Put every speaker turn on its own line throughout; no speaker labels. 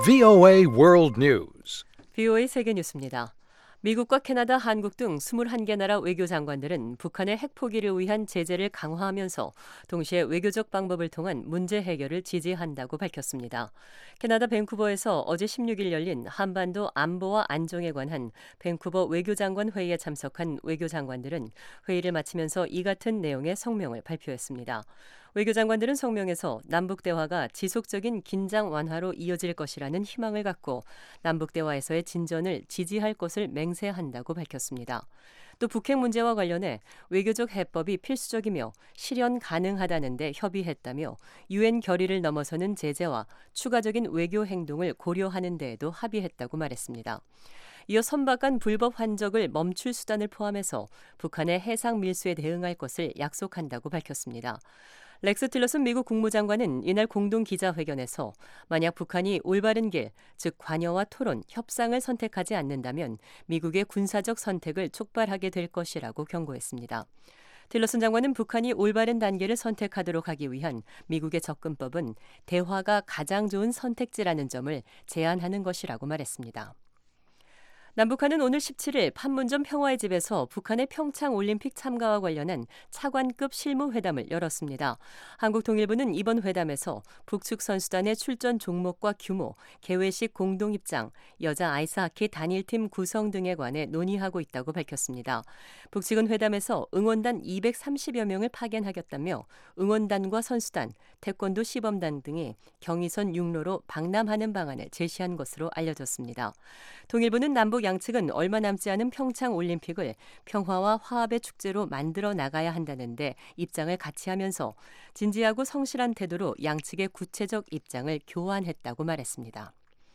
VOA World News.
VOA 세계 뉴스입니다. 미국과 캐나다, 한국 등 21개 나라 외교장관들은 북한의 핵포기를 위한 제재를 강화하면서 동시에 외교적 방법을 통한 문제 해결을 지지한다고 밝혔습니다. 캐나다 밴쿠버에서 어제 16일 열린 한반도 안보와 안정에 관한 밴쿠버 외교장관 회의에 참석한 외교장관들은 회의를 마치면서 이 같은 내용의 성명을 발표했습니다. 외교장관들은 성명에서 남북대화가 지속적인 긴장 완화로 이어질 것이라는 희망을 갖고 남북대화에서의 진전을 지지할 것을 맹세한다고 밝혔습니다. 또 북핵 문제와 관련해 외교적 해법이 필수적이며 실현 가능하다는 데 협의했다며 유엔 결의를 넘어서는 제재와 추가적인 외교 행동을 고려하는 데에도 합의했다고 말했습니다. 이어 선박간 불법 환적을 멈출 수단을 포함해서 북한의 해상 밀수에 대응할 것을 약속한다고 밝혔습니다. 렉스 틸러슨 미국 국무장관은 이날 공동 기자회견에서 만약 북한이 올바른 길, 즉 관여와 토론, 협상을 선택하지 않는다면 미국의 군사적 선택을 촉발하게 될 것이라고 경고했습니다. 틸러슨 장관은 북한이 올바른 단계를 선택하도록 하기 위한 미국의 접근법은 대화가 가장 좋은 선택지라는 점을 제안하는 것이라고 말했습니다. 남북한은 오늘 17일 판문점 평화의 집에서 북한의 평창올림픽 참가와 관련한 차관급 실무회담을 열었습니다. 한국통일부는 이번 회담에서 북측 선수단의 출전 종목과 규모, 개회식 공동 입장, 여자 아이스하키 단일팀 구성 등에 관해 논의하고 있다고 밝혔습니다. 북측은 회담에서 응원단 230여 명을 파견하겠다며 응원단과 선수단, 태권도 시범단 등이 경의선 육로로 방남하는 방안을 제시한 것으로 알려졌습니다. 통일부는 남북 양측은 얼마 남지 않은 평창 올림픽을 평화와 화합의 축제로 만들어 나가야 한다는데 입장을 같이 하면서 진지하고 성실한 태도로 양측의 구체적 입장을 교환했다고 말했습니다.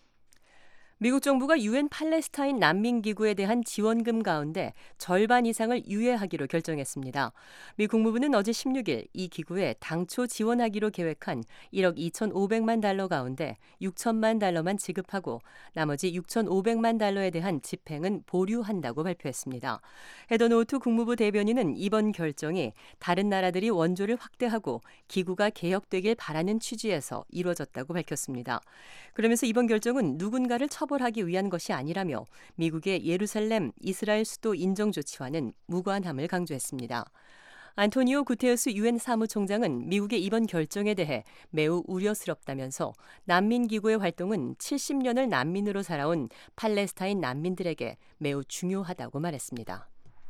미국 정부가 유엔 팔레스타인 난민기구에 대한 지원금 가운데 절반 이상을 유예하기로 결정했습니다. 미 국무부는 어제 16일 이 기구에 당초 지원하기로 계획한 1억 2,500만 달러 가운데 6천만 달러만 지급하고 나머지 6,500만 달러에 대한 집행은 보류한다고 발표했습니다. 헤더 노우트 국무부 대변인은 이번 결정이 다른 나라들이 원조를 확대하고 기구가 개혁되길 바라는 취지에서 이루어졌다고 밝혔습니다. 그러면서 이번 결정은 누군가를 처벌하기 위한 것이 아니라며 미국의 예루살렘, 이스라엘 수도 인정 조치와는 무관함을 강조했습니다. 안토니오 구테우스 유엔 사무총장은 미국의 이번 결정에 대해 매우 우려스럽다면서 난민기구의 활동은 70년을 난민으로 살아온 팔레스타인 난민들에게 매우 중요하다고 말했습니다.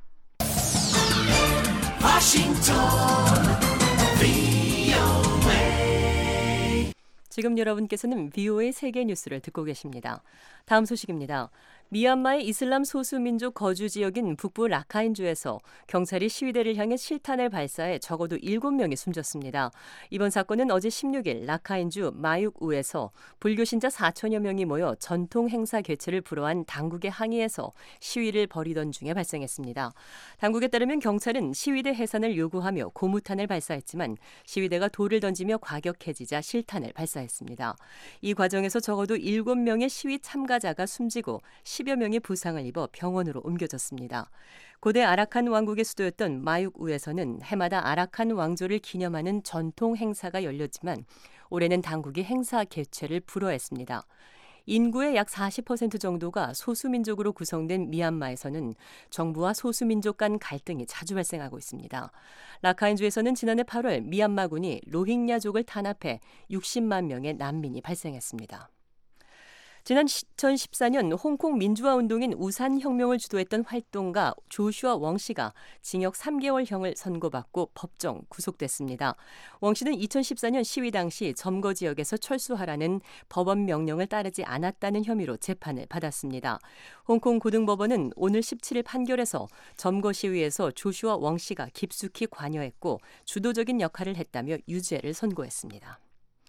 지금 여러분께서는 VOA 세계 뉴스를 듣고 계십니다. 다음 소식입니다. 미얀마의 이슬람 소수민족 거주 지역인 북부 라카인주에서 경찰이 시위대를 향해 실탄을 발사해 적어도 7명이 숨졌습니다. 이번 사건은 어제 16일 라카인주 마육우에서 불교 신자 4천여 명이 모여 전통 행사 개최를 불허한 당국의 항의에서 시위를 벌이던 중에 발생했습니다. 당국에 따르면 경찰은 시위대 해산을 요구하며 고무탄을 발사했지만 시위대가 돌을 던지며 과격해지자 실탄을 발사했습니다. 이 과정에서 적어도 7명의 시위 참가자가 숨지고 10여 명이 부상을 입어 병원으로 옮겨졌습니다. 고대 아라칸 왕국의 수도였던 마육우에서는 해마다 아라칸 왕조를 기념하는 전통 행사가 열렸지만 올해는 당국이 행사 개최를 불허했습니다. 인구의 약 40% 정도가 소수민족으로 구성된 미얀마에서는 정부와 소수민족 간 갈등이 자주 발생하고 있습니다. 라카인주에서는 지난해 8월 미얀마군이 로힝야족을 탄압해 60만 명의 난민이 발생했습니다. 지난 2014년 홍콩 민주화운동인 우산혁명을 주도했던 활동가 조슈아 웡 씨가 징역 3개월형을 선고받고 법정 구속됐습니다. 웡 씨는 2014년 시위 당시 점거 지역에서 철수하라는 법원 명령을 따르지 않았다는 혐의로 재판을 받았습니다. 홍콩 고등법원은 오늘 17일 판결에서 점거 시위에서 조슈아 웡 씨가 깊숙이 관여했고 주도적인 역할을 했다며 유죄를 선고했습니다.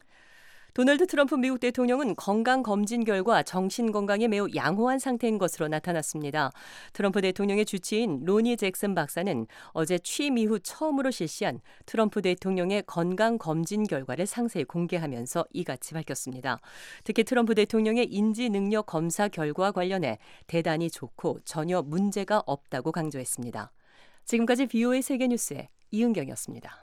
도널드 트럼프 미국 대통령은 건강검진 결과 정신건강이 매우 양호한 상태인 것으로 나타났습니다. 트럼프 대통령의 주치인 로니 잭슨 박사는 어제 취임 이후 처음으로 실시한 트럼프 대통령의 건강검진 결과를 상세히 공개하면서 이같이 밝혔습니다. 특히 트럼프 대통령의 인지능력 검사 결과와 관련해 대단히 좋고 전혀 문제가 없다고 강조했습니다. 지금까지 VOA 세계뉴스의 이은경이었습니다.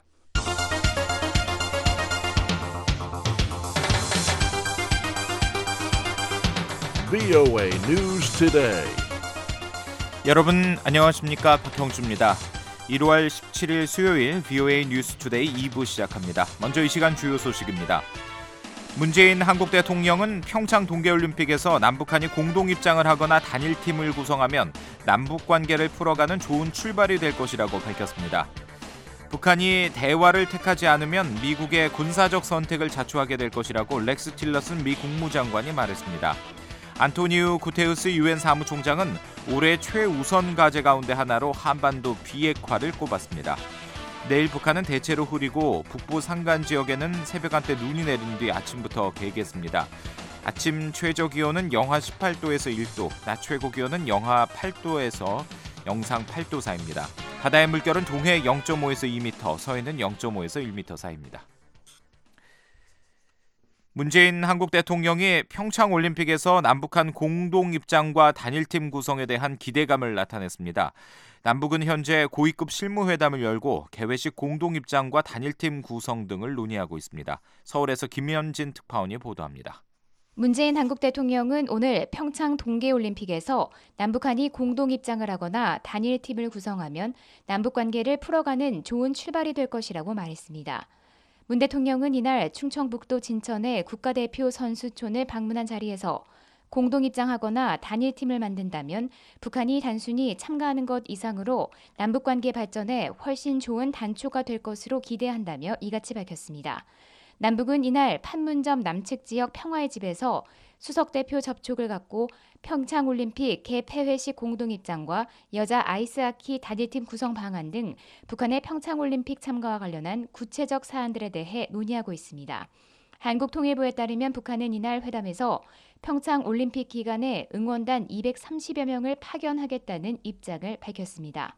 VOA News Today.
여러분 안녕하십니까? 박형주입니다. 1월 17일 수요일 VOA 뉴스 투데이 2부 시작합니다. 먼저 이 시간 주요 소식입니다. 문재인 한국 대통령은 평창 동계올림픽에서 남북한이 공동 입장을 하거나 단일팀을 구성하면 남북 관계를 풀어가는 좋은 출발이 될 것이라고 밝혔습니다. 북한이 대화를 택하지 않으면 미국의 군사적 선택을 자초하게 될 것이라고 렉스 틸러슨 미 국무장관이 말했습니다. 안토니우 구테우스 유엔 사무총장은 올해 최우선 과제 가운데 하나로 한반도 비핵화를 꼽았습니다. 내일 북한은 대체로 흐리고 북부 산간 지역에는 새벽 한때 눈이 내린 뒤 아침부터 개겠습니다. 아침 최저 기온은 영하 18도에서 1도, 낮 최고 기온은 영하 8도에서 영상 8도 사이입니다. 바다의 물결은 동해 0.5에서 2m, 서해는 0.5에서 1m 사이입니다. 문재인 한국 대통령이 평창 올림픽에서 남북한 공동 입장과 단일팀 구성에 대한 기대감을 나타냈습니다. 남북은 현재 고위급 실무회담을 열고 개회식 공동 입장과 단일팀 구성 등을 논의하고 있습니다. 서울에서 김현진 특파원이 보도합니다.
문재인 한국 대통령은 오늘 평창 동계올림픽에서 남북한이 공동 입장을 하거나 단일팀을 구성하면 남북관계를 풀어가는 좋은 출발이 될 것이라고 말했습니다. 문 대통령은 이날 충청북도 진천의 국가대표 선수촌을 방문한 자리에서 공동 입장하거나 단일팀을 만든다면 북한이 단순히 참가하는 것 이상으로 남북관계 발전에 훨씬 좋은 단초가 될 것으로 기대한다며 이같이 밝혔습니다. 남북은 이날 판문점 남측 지역 평화의 집에서 수석 대표 접촉을 갖고 평창올림픽 개폐회식 공동 입장과 여자 아이스하키 단일팀 구성 방안 등 북한의 평창올림픽 참가와 관련한 구체적 사안들에 대해 논의하고 있습니다. 한국통일부에 따르면 북한은 이날 회담에서 평창올림픽 기간에 응원단 230여 명을 파견하겠다는 입장을 밝혔습니다.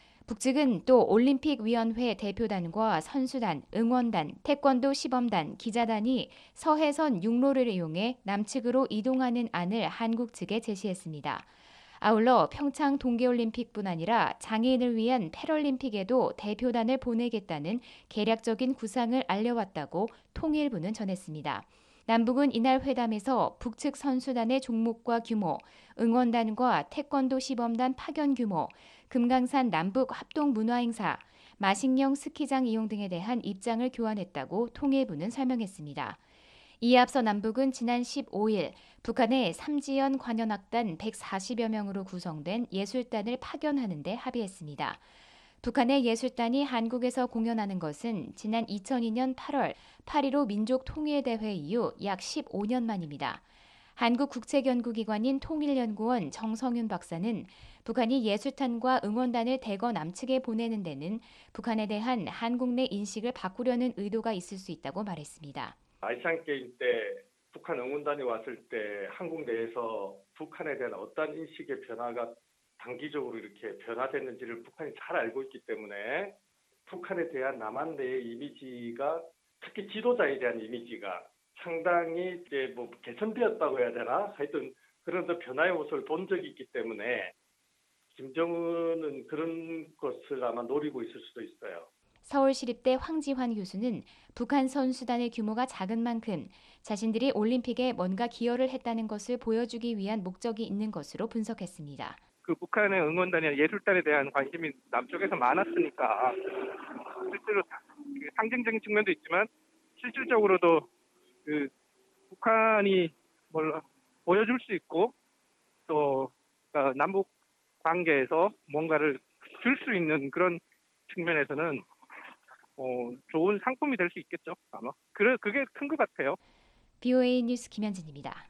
북측은 또 올림픽위원회 대표단과 선수단, 응원단, 태권도 시범단, 기자단이 서해선 육로를 이용해 남측으로 이동하는 안을 한국 측에 제시했습니다. 아울러 평창 동계올림픽뿐 아니라 장애인을 위한 패럴림픽에도 대표단을 보내겠다는 계략적인 구상을 알려왔다고 통일부는 전했습니다. 남북은 이날 회담에서 북측 선수단의 종목과 규모, 응원단과 태권도 시범단 파견 규모, 금강산 남북 합동 문화행사, 마식령 스키장 이용 등에 대한 입장을 교환했다고 통일부는 설명했습니다. 이에 앞서 남북은 지난 15일 북한의 삼지연 관현악단 140여 명으로 구성된 예술단을 파견하는 데 합의했습니다. 북한의 예술단이 한국에서 공연하는 것은 지난 2002년 8월 8.15 민족통일대회 이후 약 15년 만입니다. 한국국책연구기관인 통일연구원 정성윤 박사는 북한이 예술단과 응원단을 대거 남측에 보내는 데는 북한에 대한 한국 내 인식을 바꾸려는 의도가 있을 수 있다고 말했습니다.
아시안게임 때 북한 응원단이 왔을 때 한국 내에서 북한에 대한 어떤 인식의 변화가 단기적으로 이렇게 변화됐는지를 북한이 잘 알고 있기 때문에 북한에 대한 남한 내의 이미지가 특히 지도자에 대한 이미지가 상당히 이제 뭐 개선되었다고 해야 되나? 하여튼 그런 변화의 모습을 본 적이 있기 때문에 김정은은 그런 것을 아마 노리고 있을 수도 있어요.
서울시립대 황지환 교수는 북한 선수단의 규모가 작은 만큼 자신들이 올림픽에 뭔가 기여를 했다는 것을 보여주기 위한 목적이 있는 것으로 분석했습니다.
그 북한의 응원단이나 예술단에 대한 관심이 남쪽에서 많았으니까 실제로 상징적인 측면도 있지만 실질적으로도 그 북한이 뭘 보여줄 수 있고 또 남북 관계에서 뭔가를 줄 수 있는 그런 측면에서는 좋은 상품이 될 수 있겠죠. 아마 그게 큰 것 같아요.
VOA 뉴스 김현진입니다.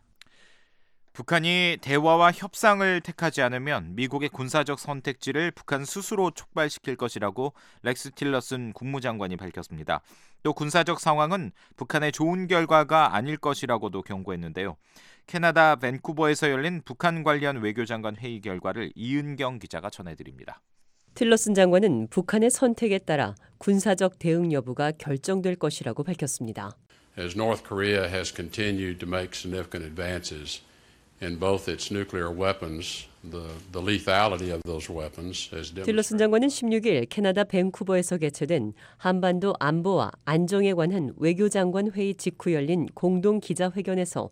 북한이 대화와 협상을 택하지 않으면 미국의 군사적 선택지를 북한 스스로 촉발시킬 것이라고 렉스 틸러슨 국무장관이 밝혔습니다. 또 군사적 상황은 북한의 좋은 결과가 아닐 것이라고도 경고했는데요. 캐나다 밴쿠버에서 열린 북한 관련 외교장관 회의 결과를 이은경 기자가 전해드립니다.
틸러슨 장관은 북한의 선택에 따라 군사적 대응 여부가 결정될 것이라고 밝혔습니다.
As North Korea has continued to make significant advances in both its nuclear weapons, the lethality of those weapons has demonstrated.
틸러슨 장관은 16일 캐나다 밴쿠버에서 개최된 한반도 안보와 안정에 관한 외교장관 회의 직후 열린 공동 기자회견에서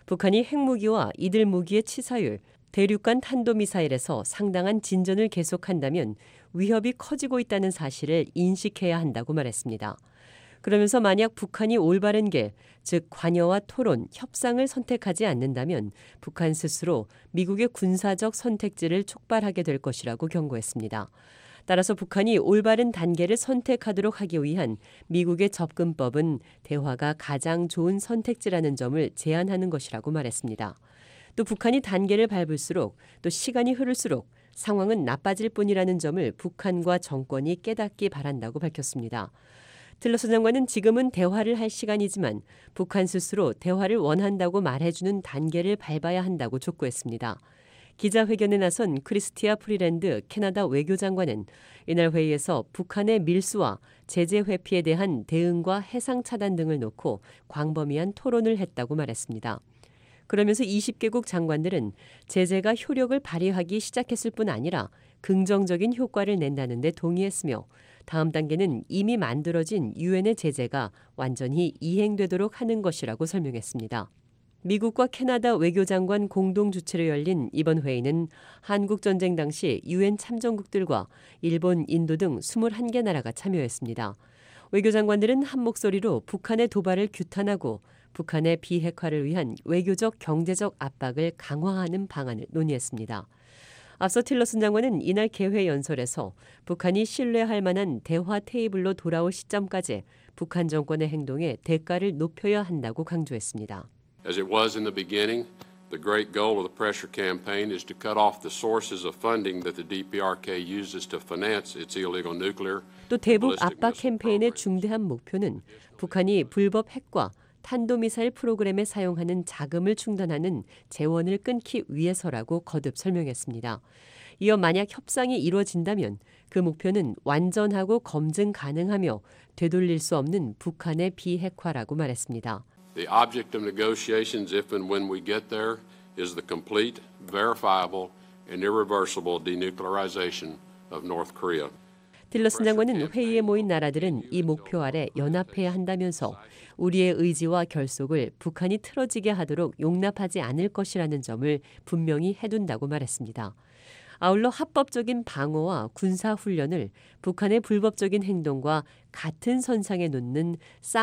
북한이 핵무기와 이들 무기의 치사율, 대륙간 탄도미사일에서 상당한 진전을 계속한다면 위협이 커지고 있다는 사실을 인식해야 한다고 말했습니다. 그러면서 만약 북한이 올바른 길, 즉 관여와 토론, 협상을 선택하지 않는다면 북한 스스로 미국의 군사적 선택지를 촉발하게 될 것이라고 경고했습니다. 따라서 북한이 올바른 단계를 선택하도록 하기 위한 미국의 접근법은 대화가 가장 좋은 선택지라는 점을 제안하는 것이라고 말했습니다. 또 북한이 단계를 밟을수록 또 시간이 흐를수록 상황은 나빠질 뿐이라는 점을 북한과 정권이 깨닫기 바란다고 밝혔습니다. 틸러슨 장관은 지금은 대화를 할 시간이지만 북한 스스로 대화를 원한다고 말해주는 단계를 밟아야 한다고 촉구했습니다. 기자회견에 나선 크리스티아 프리랜드 캐나다 외교장관은 이날 회의에서 북한의 밀수와 제재 회피에 대한 대응과 해상 차단 등을 놓고 광범위한 토론을 했다고 말했습니다. 그러면서 20개국 장관들은 제재가 효력을 발휘하기 시작했을 뿐 아니라 긍정적인 효과를 낸다는 데 동의했으며 다음 단계는 이미 만들어진 유엔의 제재가 완전히 이행되도록 하는 것이라고 설명했습니다. 미국과 캐나다 외교장관 공동 주최로 열린 이번 회의는 한국 전쟁 당시 유엔 참전국들과 일본, 인도 등 21개 나라가 참여했습니다. 외교장관들은 한 목소리로 북한의 도발을 규탄하고 북한의 비핵화를 위한 외교적, 경제적 압박을 강화하는 방안을 논의했습니다. 앞서 틸러슨 장관은 이날 개회 연설에서 북한이 신뢰할 만한 대화 테이블로 돌아올 시점까지 북한 정권의 행동에 대가를 높여야 한다고 강조했습니다.
As it was in the beginning, the great goal of the pressure campaign is to cut off the sources of funding that the DPRK uses to finance its illegal nuclear.
또 대북 압박 캠페인의 중대한 목표는 북한이 불법 핵과 탄도미사일 프로그램에 사용하는 자금을 충당하는 재원을 끊기 위해서라고 거듭 설명했습니다. 이어 만약 협상이 이루어진다면 그 목표는 완전하고 검증 가능하며 되돌릴 수 없는 북한의 비핵화라고 말했습니다.
The object of negotiations, if and when we get there, is the complete, verifiable, and irreversible denuclearization of North Korea.
틸러슨 장관은 회의에 모인 나라들은 이 목표 아래 연합해야 한다면서 우리의 의지와 결속을 북한이 틀어지게 하도록 용납하지 않을 것이라는 점을 분명히 해둔다고 말했습니다. 아울러 합법적인 방어와 군사훈련을 북한의 불법적인 행동과 같은 선상에 놓는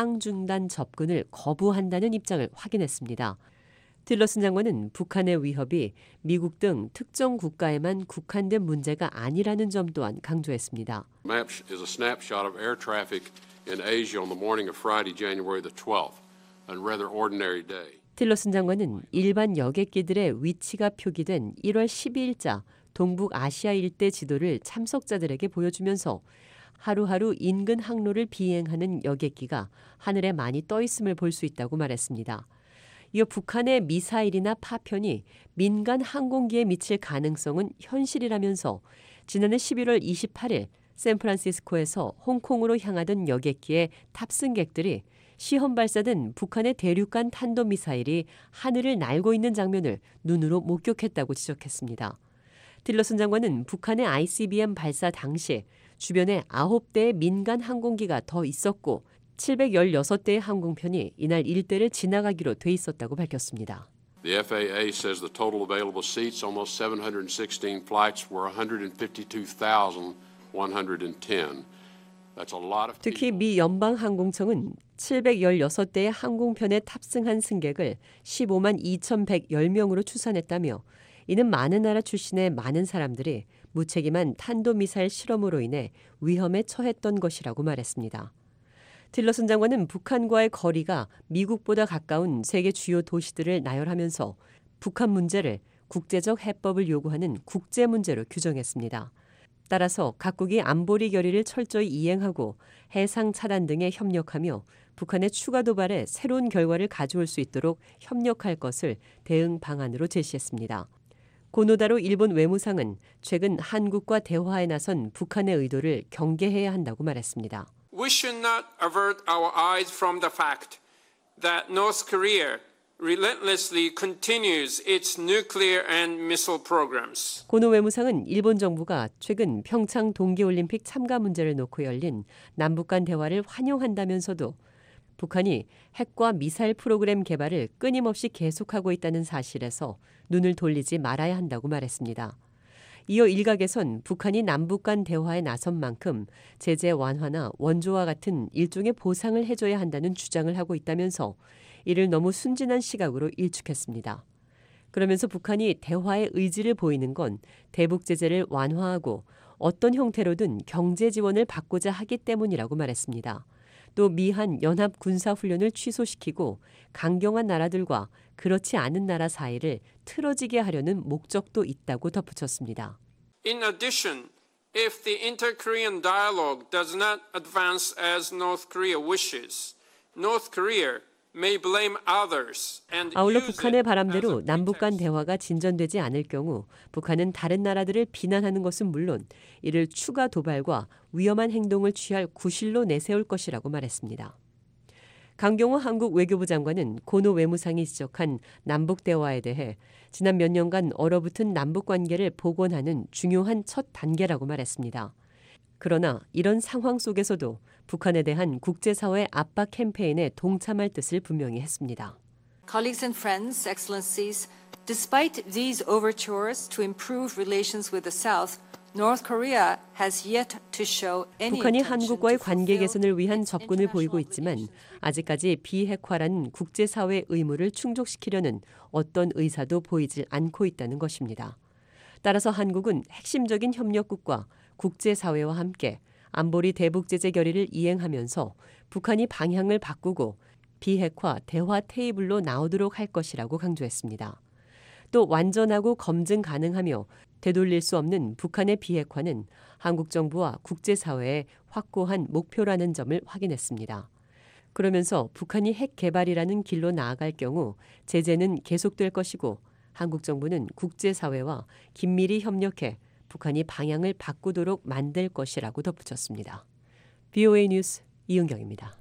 쌍중단 접근을 거부한다는 입장을 확인했습니다. 틸러슨 장관은 북한의 위협이 미국 등 특정 국가에만 국한된 문제가 아니라는 점 또한 강조했습니다.
Map is a snapshot of air traffic in Asia on the morning of Friday, January the 12th, a rather ordinary day.
틸러슨 장관은 일반 여객기들의 위치가 표기된 1월 12일자 동북아시아 일대 지도를 참석자들에게 보여주면서 하루하루 인근 항로를 비행하는 여객기가 하늘에 많이 떠 있음을 볼 수 있다고 말했습니다. 이어 북한의 미사일이나 파편이 민간 항공기에 미칠 가능성은 현실이라면서 지난해 11월 28일 샌프란시스코에서 홍콩으로 향하던 여객기의 탑승객들이 시험 발사된 북한의 대륙간 탄도미사일이 하늘을 날고 있는 장면을 눈으로 목격했다고 지적했습니다. 틸러슨 장관은 북한의 ICBM 발사 당시 주변에 9대의 민간 항공기가 더 있었고 716대의 항공편이 이날 일대를 지나가기로 돼 있었다고 밝혔습니다.
The FAA says the total available seats on those 716 flights were 152,110. That's a lot of
특히
people.
미 연방항공청은 716대의 항공편에 탑승한 승객을 15만 2,110명으로 추산했다며 이는 많은 나라 출신의 많은 사람들이 무책임한 탄도미사일 실험으로 인해 위험에 처했던 것이라고 말했습니다. 틸러슨 장관은 북한과의 거리가 미국보다 가까운 세계 주요 도시들을 나열하면서 북한 문제를 국제적 해법을 요구하는 국제 문제로 규정했습니다. 따라서 각국이 안보리 결의를 철저히 이행하고 해상 차단 등에 협력하며 북한의 추가 도발에 새로운 결과를 가져올 수 있도록 협력할 것을 대응 방안으로 제시했습니다. 고노다로 일본 외무상은 최근 한국과 대화에 나선 북한의 의도를 경계해야 한다고 말했습니다.
We should not avert our eyes from the fact that North Korea relentlessly continues its nuclear and missile programs.
고노 외무상은 일본 정부가 최근 평창 동계올림픽 참가 문제를 놓고 열린 남북 간 대화를 환영한다면서도 북한이 핵과 미사일 프로그램 개발을 끊임없이 계속하고 있다는 사실에서 눈을 돌리지 말아야 한다고 말했습니다. 이어 일각에선 북한이 남북 간 대화에 나선 만큼 제재 완화나 원조와 같은 일종의 보상을 해줘야 한다는 주장을 하고 있다면서 이를 너무 순진한 시각으로 일축했습니다. 그러면서 북한이 대화의 의지를 보이는 건 대북 제재를 완화하고 어떤 형태로든 경제 지원을 받고자 하기 때문이라고 말했습니다. 또 미한 연합 군사훈련을 취소시키고 강경한 나라들과 그렇지 않은 나라 사이를 틀어지게 하려는 목적도 있다고 덧붙였습니다.
In addition, if the inter-Korean dialogue does not advance as North Korea wishes, North Korea may blame others and
아울러
use
북한의
it
바람대로
as a
남북 간
pretext.
대화가 진전되지 않을 경우 북한은 다른 나라들을 비난하는 것은 물론 이를 추가 도발과 위험한 행동을 취할 구실로 내세울 것이라고 말했습니다. 강경호 한국 외교부 장관은 고노 외무상이 지적한 남북 대화에 대해 지난 몇 년간 얼어붙은 남북 관계를 복원하는 중요한 첫 단계라고 말했습니다. 그러나 이런 상황 속에서도 북한에 대한 국제사회 압박 캠페인에 동참할 뜻을 분명히 했습니다.
Colleagues and friends, excellencies, despite these overtures to improve relations with the South, North Korea has yet to show any
북한이
intention
한국과의
to
관계
fulfill
개선을 위한
its
접근을 보이고
international
있지만
obligations.
아직까지 비핵화라는 국제사회 의무를 충족시키려는 어떤 의사도 보이질 않고 있다는 것입니다. 따라서 한국은 핵심적인 협력국과 국제사회와 함께 안보리 대북제재 결의를 이행하면서 북한이 방향을 바꾸고 비핵화 대화 테이블로 나오도록 할 것이라고 강조했습니다. 또 완전하고 검증 가능하며 되돌릴 수 없는 북한의 비핵화는 한국 정부와 국제사회의 확고한 목표라는 점을 확인했습니다. 그러면서 북한이 핵 개발이라는 길로 나아갈 경우 제재는 계속될 것이고 한국 정부는 국제사회와 긴밀히 협력해 북한이 방향을 바꾸도록 만들 것이라고 덧붙였습니다. VOA 뉴스 이은경입니다.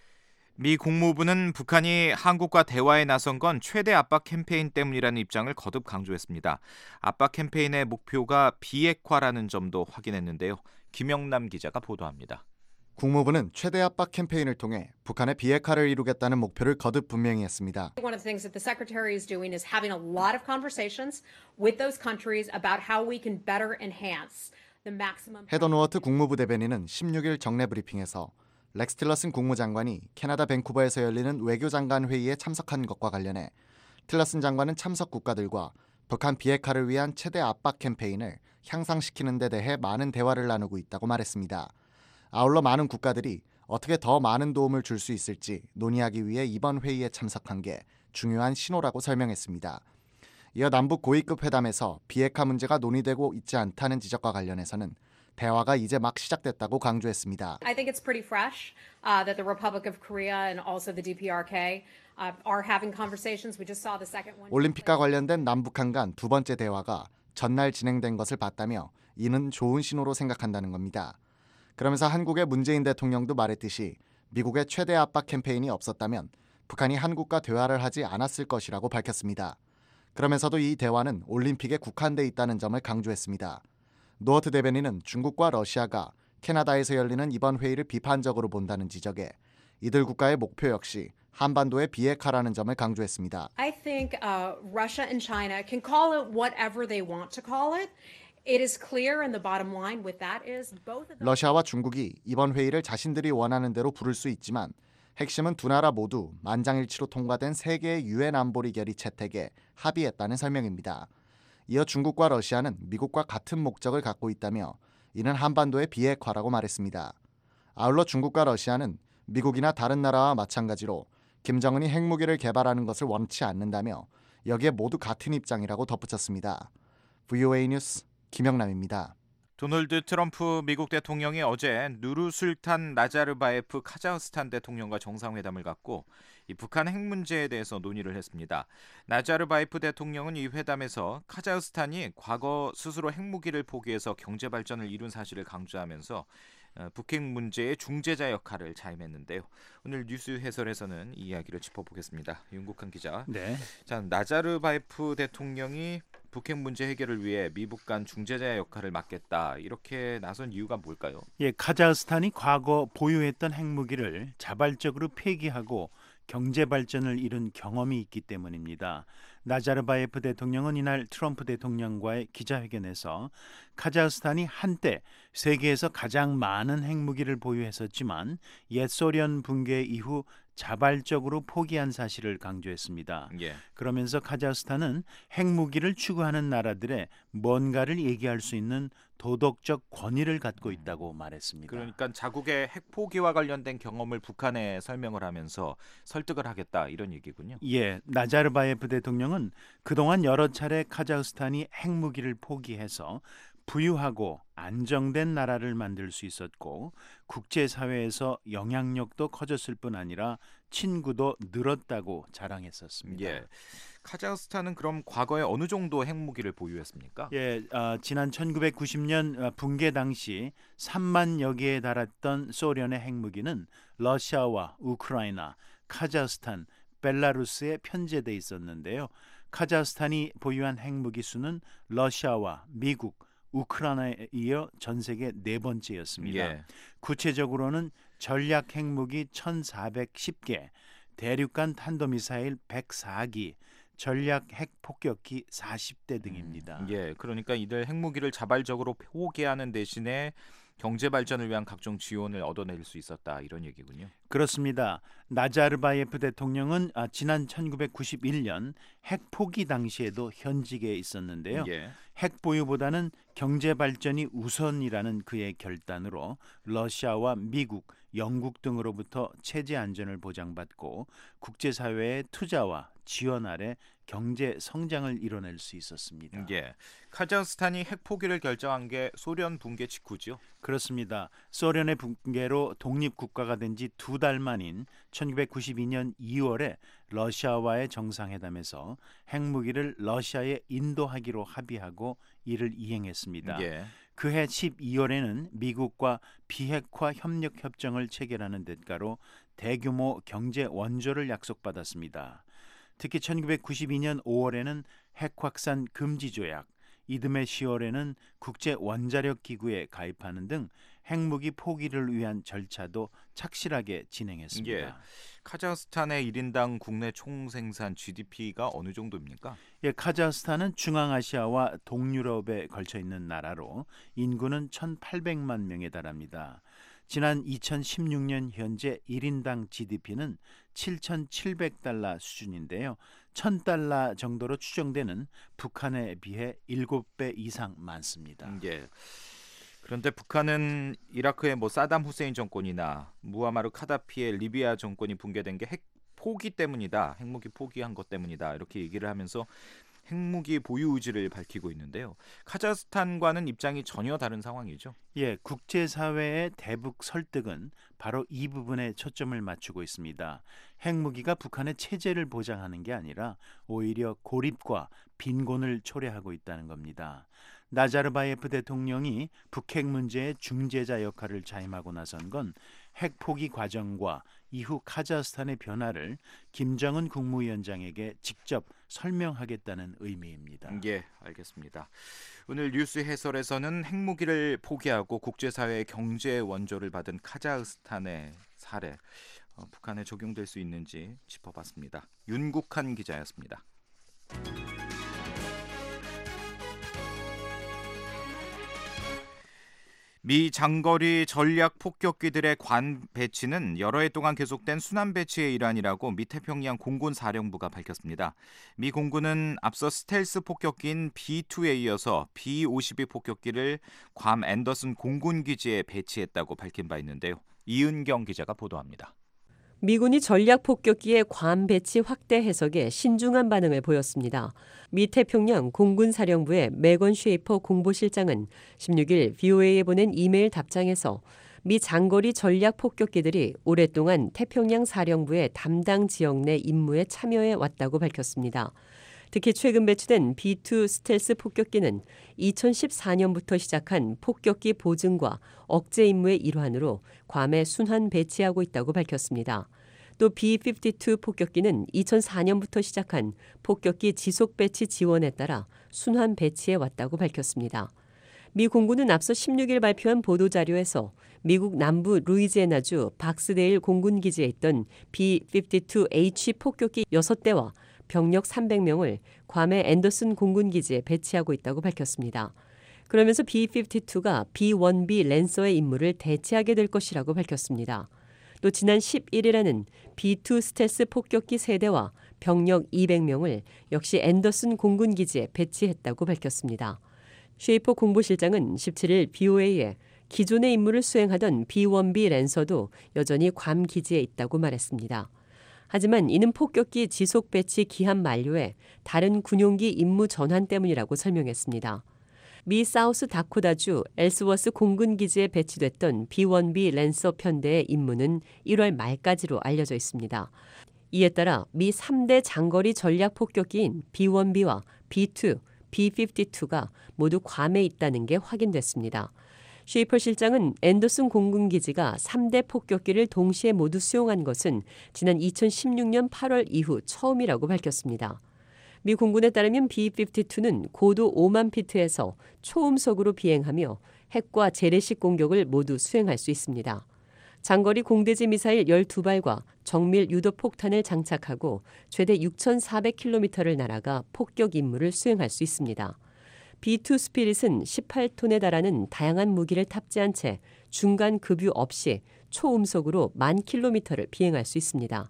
미 국무부는 북한이 한국과 대화에 나선 건 최대 압박 캠페인 때문이라는 입장을 거듭 강조했습니다. 압박 캠페인의 목표가 비핵화라는 점도 확인했는데요. 김영남 기자가 보도합니다.
국무부는 최대 압박 캠페인을 통해 북한의 비핵화를 이루겠다는 목표를 거듭 분명히 했습니다.
One of the things that the Secretary is doing is having a lot of conversations with those countries about how we can better enhance the maximum.
헤더 노어트 국무부 대변인은 16일 정례 브리핑에서 렉스 틸러슨 국무장관이 캐나다 밴쿠버에서 열리는 외교장관 회의에 참석한 것과 관련해 틸러슨 장관은 참석 국가들과 북한 비핵화를 위한 최대 압박 캠페인을 향상시키는 데 대해 많은 대화를 나누고 있다고 말했습니다. 아울러 많은 국가들이 어떻게 더 많은 도움을 줄 수 있을지 논의하기 위해 이번 회의에 참석한 게 중요한 신호라고 설명했습니다. 이어 남북 고위급 회담에서 비핵화 문제가 논의되고 있지 않다는 지적과 관련해서는 대화가 이제 막 시작됐다고 강조했습니다.
I think it's pretty fresh that the Republic of Korea and also the DPRK are having conversations. We just saw the second one.
올림픽과 관련된 남북한 간 두 번째 대화가 전날 진행된 것을 봤다며 이는 좋은 신호로 생각한다는 겁니다. 그러면서 한국의 문재인 대통령도 말했듯이 미국의 최대 압박 캠페인이 없었다면 북한이 한국과 대화를 하지 않았을 것이라고 밝혔습니다. 그러면서도 이 대화는 올림픽에 국한돼 있다는 점을 강조했습니다. 노어트 대변인은 중국과 러시아가 캐나다에서 열리는 이번 회의를 비판적으로 본다는 지적에 이들 국가의 목표 역시 한반도의 비핵화라는 점을 강조했습니다.
I think Russia and China can call it whatever they want to call it. It is clear, and the bottom line with that is both of them.
러시아와 중국이 이번 회의를 자신들이 원하는 대로 부를 수 있지만 핵심은 두 나라 모두 만장일치로 통과된 세 개의 유엔 안보리 결의 채택에 합의했다는 설명입니다. 이어 중국과 러시아는 미국과 같은 목적을 갖고 있다며 이는 한반도의 비핵화라고 말했습니다. 아울러 중국과 러시아는 미국이나 다른 나라와 마찬가지로 김정은이 핵무기를 개발하는 것을 원치 않는다며 여기에 모두 같은 입장이라고 덧붙였습니다. VOA 뉴스 김영남입니다.
도널드 트럼프 미국 대통령이 어제 누르술탄 나자르바예프 카자흐스탄 대통령과 정상회담을 갖고 이 북한 핵 문제에 대해서 논의를 했습니다. 나자르바예프 대통령은 이 회담에서 카자흐스탄이 과거 스스로 핵무기를 포기해서 경제 발전을 이룬 사실을 강조하면서 북핵 문제의 중재자 역할을 자임했는데요. 오늘 뉴스 해설에서는 이 이야기를 짚어보겠습니다. 윤국한 기자.
네.
자, 나자르바예프 대통령이 북핵 문제 해결을 위해 미북 간 중재자의 역할을 맡겠다 이렇게 나선 이유가 뭘까요?
예, 카자흐스탄이 과거 보유했던 핵무기를 자발적으로 폐기하고 경제 발전을 이룬 경험이 있기 때문입니다. 나자르바예프 대통령은 이날 트럼프 대통령과의 기자회견에서 카자흐스탄이 한때 세계에서 가장 많은 핵무기를 보유했었지만 옛 소련 붕괴 이후 자발적으로 포기한 사실을 강조했습니다.
예.
그러면서 카자흐스탄은 핵무기를 추구하는 나라들의 뭔가를 얘기할 수 있는 도덕적 권위를 갖고 있다고 말했습니다.
그러니까 자국의 핵 포기와 관련된 경험을 북한에 설명을 하면서 설득을 하겠다 이런 얘기군요.
예, 나자르바예프 대통령은 그동안 여러 차례 카자흐스탄이 핵무기를 포기해서 부유하고 안정된 나라를 만들 수 있었고 국제사회에서 영향력도 커졌을 뿐 아니라 친구도 늘었다고 자랑했었습니다.
예. 카자흐스탄은 그럼 과거에 어느 정도 핵무기를 보유했습니까?
예, 지난 1990년 붕괴 당시 3만여 개에 달했던 소련의 핵무기는 러시아와 우크라이나, 카자흐스탄, 벨라루스에 편제돼 있었는데요. 카자흐스탄이 보유한 핵무기 수는 러시아와 미국, 우크라이나에 이어 전 세계 네 번째였습니다.
예.
구체적으로는 전략 핵무기 1,410개, 대륙간 탄도미사일 104기, 전략 핵폭격기 40대 등입니다.
예, 그러니까 이들 핵무기를 자발적으로 포기하는 대신에 경제 발전을 위한 각종 지원을 얻어낼 수 있었다 이런 얘기군요.
그렇습니다. 나자르바예프 대통령은 지난 1991년 핵 포기 당시에도 현직에 있었는데요.
예.
핵 보유보다는 경제 발전이 우선이라는 그의 결단으로 러시아와 미국, 영국 등으로부터 체제 안전을 보장받고 국제사회의 투자와 지원 아래 경제 성장을 이뤄낼 수 있었습니다.
예. 카자흐스탄이 핵 포기를 결정한 게 소련 붕괴 직후죠.
그렇습니다. 소련의 붕괴로 독립국가가 된 지 2달 만인 1992년 2월에 러시아와의 정상회담에서 핵무기를 러시아에 인도하기로 합의하고 이를 이행했습니다.
예.
그해 12월에는 미국과 비핵화 협력 협정을 체결하는 대가로 대규모 경제 원조를 약속받았습니다. 특히 1992년 5월에는 핵 확산 금지 조약, 이듬해 10월에는 국제 원자력 기구에 가입하는 등 핵무기 포기를 위한 절차도 착실하게 진행했습니다.
예. 카자흐스탄의 1인당 국내 총생산 GDP가 어느 정도입니까?
예, 카자흐스탄은 중앙아시아와 동유럽에 걸쳐 있는 나라로 인구는 1,800만 명에 달합니다. 지난 2016년 현재 1인당 GDP는 7,700달러 수준인데요. 1,000달러 정도로 추정되는 북한에 비해 7배 이상 많습니다.
예. 그런데 북한은 이라크의 사담 후세인 정권이나 무아마르 카다피의 리비아 정권이 붕괴된 게 핵 포기 때문이다. 핵무기 포기한 것 때문이다. 이렇게 얘기를 하면서 핵무기 보유 의지를 밝히고 있는데요. 카자흐스탄과는 입장이 전혀 다른 상황이죠.
예, 국제사회의 대북 설득은 바로 이 부분에 초점을 맞추고 있습니다. 핵무기가 북한의 체제를 보장하는 게 아니라 오히려 고립과 빈곤을 초래하고 있다는 겁니다. 나자르바예프 대통령이 북핵 문제의 중재자 역할을 자임하고 나선 건 핵 포기 과정과 이후 카자흐스탄의 변화를 김정은 국무위원장에게 직접 설명하겠다는 의미입니다.
예, 알겠습니다. 오늘 뉴스 해설에서는 핵무기를 포기하고 국제사회의 경제 원조를 받은 카자흐스탄의 사례, 북한에 적용될 수 있는지 짚어봤습니다. 윤국한 기자였습니다. 미 장거리 전략 폭격기들의 관 배치는 여러 해 동안 계속된 순환 배치의 일환이라고 미 태평양 공군 사령부가 밝혔습니다. 미 공군은 앞서 스텔스 폭격기인 B-2에 이어서 B-52 폭격기를 괌 앤더슨 공군 기지에 배치했다고 밝힌 바 있는데요. 이은경 기자가 보도합니다.
미군이 전략 폭격기의 괌 배치 확대 해석에 신중한 반응을 보였습니다. 미 태평양 공군 사령부의 매건 쉐이퍼 공보실장은 16일 VOA에 보낸 이메일 답장에서 미 장거리 전략 폭격기들이 오랫동안 태평양 사령부의 담당 지역 내 임무에 참여해 왔다고 밝혔습니다. 특히 최근 배치된 B-2 스텔스 폭격기는 2014년부터 시작한 폭격기 보증과 억제 임무의 일환으로 괌에 순환 배치하고 있다고 밝혔습니다. 또 B-52 폭격기는 2004년부터 시작한 폭격기 지속 배치 지원에 따라 순환 배치해 왔다고 밝혔습니다. 미 공군은 앞서 16일 발표한 보도자료에서 미국 남부 루이지애나주 박스데일 공군기지에 있던 B-52H 폭격기 6대와 병력 300명을 괌의 앤더슨 공군기지에 배치하고 있다고 밝혔습니다. 그러면서 B-52가 B-1B 랜서의 임무를 대체하게 될 것이라고 밝혔습니다. 또 지난 11일에는 B-2 스텔스 폭격기 3대와 병력 200명을 역시 앤더슨 공군기지에 배치했다고 밝혔습니다. 쉐이퍼 공보실장은 17일 BOA에 기존의 임무를 수행하던 B-1B 랜서도 여전히 괌 기지에 있다고 말했습니다. 하지만 이는 폭격기 지속 배치 기한 만료에 다른 군용기 임무 전환 때문이라고 설명했습니다. 미 사우스 다코다주 엘스워스 공군기지에 배치됐던 B-1B 랜서 편대의 임무는 1월 말까지로 알려져 있습니다. 이에 따라 미 3대 장거리 전략 폭격기인 B-1B와 B-2, B-52가 모두 괌에 있다는 게 확인됐습니다. 쉐이퍼 실장은 앤더슨 공군기지가 3대 폭격기를 동시에 모두 수용한 것은 지난 2016년 8월 이후 처음이라고 밝혔습니다. 미 공군에 따르면 B-52는 고도 5만 피트에서 초음속으로 비행하며 핵과 재래식 공격을 모두 수행할 수 있습니다. 장거리 공대지 미사일 12발과 정밀 유도 폭탄을 장착하고 최대 6,400km를 날아가 폭격 임무를 수행할 수 있습니다. B-2 스피릿은 18톤에 달하는 다양한 무기를 탑재한 채 중간 급유 없이 초음속으로 10,000km를 비행할 수 있습니다.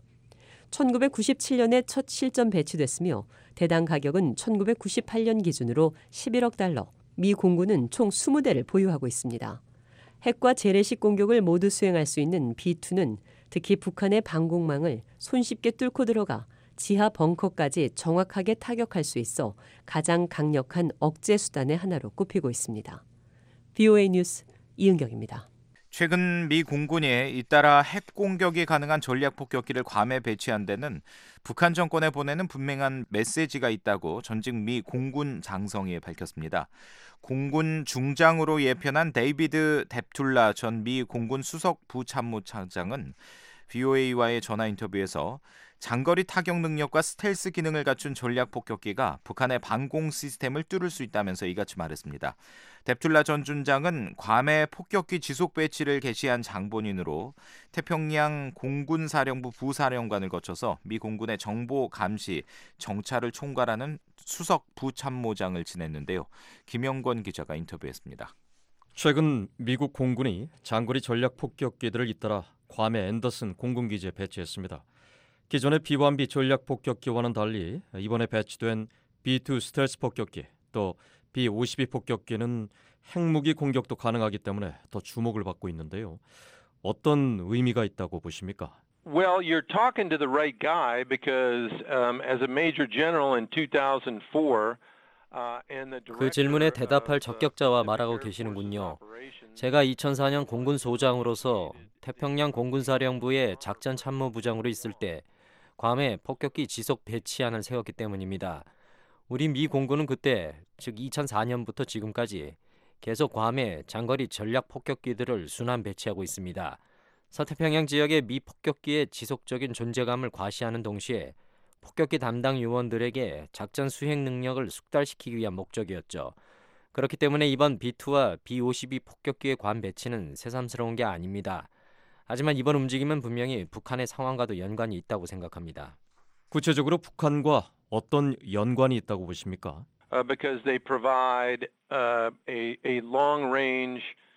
1997년에 첫 실전 배치됐으며 대당 가격은 1998년 기준으로 11억 달러, 미 공군은 총 20대를 보유하고 있습니다. 핵과 재래식 공격을 모두 수행할 수 있는 B-2는 특히 북한의 방공망을 손쉽게 뚫고 들어가 지하 벙커까지 정확하게 타격할 수 있어 가장 강력한 억제 수단의 하나로 꼽히고 있습니다. BOA 뉴스 이은경입니다.
최근 미 공군이 잇따라 핵 공격이 가능한 전략 폭격기를 괌에 배치한 데는 북한 정권에 보내는 분명한 메시지가 있다고 전직 미 공군 장성이 밝혔습니다. 공군 중장으로 예편한 데이비드 뎁툴라 전 미 공군 수석 부참모차장은 BOA와의 전화 인터뷰에서 장거리 타격 능력과 스텔스 기능을 갖춘 전략 폭격기가 북한의 방공 시스템을 뚫을 수 있다면서 이같이 말했습니다. 뎁툴라 전 준장은 괌에 폭격기 지속 배치를 개시한 장본인으로 태평양 공군사령부 부사령관을 거쳐서 미 공군의 정보 감시, 정찰을 총괄하는 수석 부참모장을 지냈는데요. 김영권 기자가 인터뷰했습니다.
최근 미국 공군이 장거리 전략 폭격기들을 잇따라 괌의 앤더슨 공군기지에 배치했습니다. 기존의 B-1B 전략 폭격기와는 달리 이번에 배치된 B-2 스텔스 폭격기, 또 B-52 폭격기는 핵무기 공격도 가능하기 때문에 더 주목을 받고 있는데요. 어떤 의미가 있다고 보십니까?
Well, you're talking to the right guy because as a major general in 2004
그 질문에 대답할 적격자와 말하고 계시는군요. 제가 2004년 공군 소장으로서 태평양 공군사령부의 작전 참모부장으로 있을 때 괌에 폭격기 지속 배치안을 세웠기 때문입니다. 우리 미 공군은 그때, 즉 2004년부터 지금까지 계속 괌에 장거리 전략 폭격기들을 순환 배치하고 있습니다. 서태평양 지역의 미 폭격기의 지속적인 존재감을 과시하는 동시에 폭격기 담당 요원들에게 작전 수행 능력을 숙달시키기 위한 목적이었죠. 그렇기 때문에 이번 B-2와 B-52 폭격기의 괌 배치는 새삼스러운 게 아닙니다. 하지만 이번 움직임은 분명히 북한의 상황과도 연관이 있다고 생각합니다.
구체적으로 북한과 어떤 연관이 있다고 보십니까?
Because they provide a long-range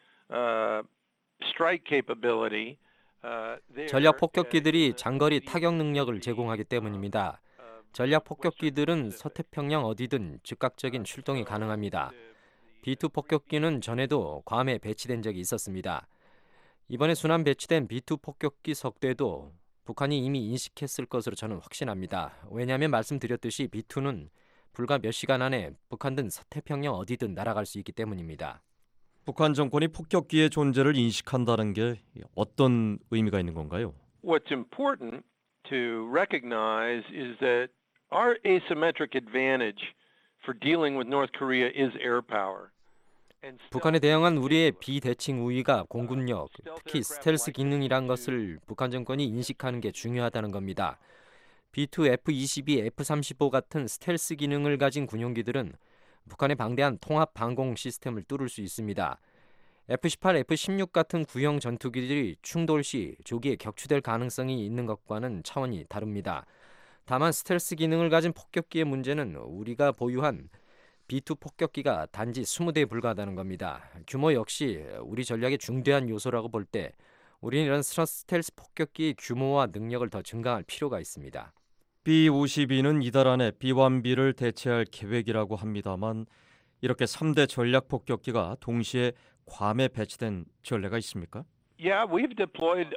strike capability.
전략 폭격기들이 장거리 타격 능력을 제공하기 때문입니다. 전략 폭격기들은 서태평양 어디든 즉각적인 출동이 가능합니다. B-2 폭격기는 전에도 괌에 배치된 적이 있었습니다. 이번에 순환 배치된 B-2 폭격기 석대도 북한이 이미 인식했을 것으로 저는 확신합니다. 왜냐하면 말씀드렸듯이 B-2는 불과 몇 시간 안에 북한 등 서태평양 어디든 날아갈 수 있기 때문입니다.
북한 정권이 폭격기의 존재를 인식한다는 게 어떤 의미가 있는 건가요?
What's important to recognize is that our asymmetric advantage for dealing with North Korea is air power.
북한에 대항한 우리의 비대칭 우위가 공군력, 특히 스텔스 기능이란 것을 북한 정권이 인식하는 게 중요하다는 겁니다. B-2, F-22, F-35 같은 스텔스 기능을 가진 군용기들은 북한의 방대한 통합 방공 시스템을 뚫을 수 있습니다. F-18, F-16 같은 구형 전투기들이 충돌 시 조기에 격추될 가능성이 있는 것과는 차원이 다릅니다. 다만 스텔스 기능을 가진 폭격기의 문제는 우리가 보유한 B-2 폭격기가 단지 20대에 불과하다는 겁니다. 규모 역시 우리 전략의 중대한 요소라고 볼 때 우리는 이런 스텔스 폭격기의 규모와 능력을 더 증강할 필요가 있습니다.
B-52는 이달 안에 B-1B를 대체할 계획이라고 합니다만 이렇게 3대 전략 폭격기가 동시에 괌에 배치된 전례가 있습니까?
Yeah, we've deployed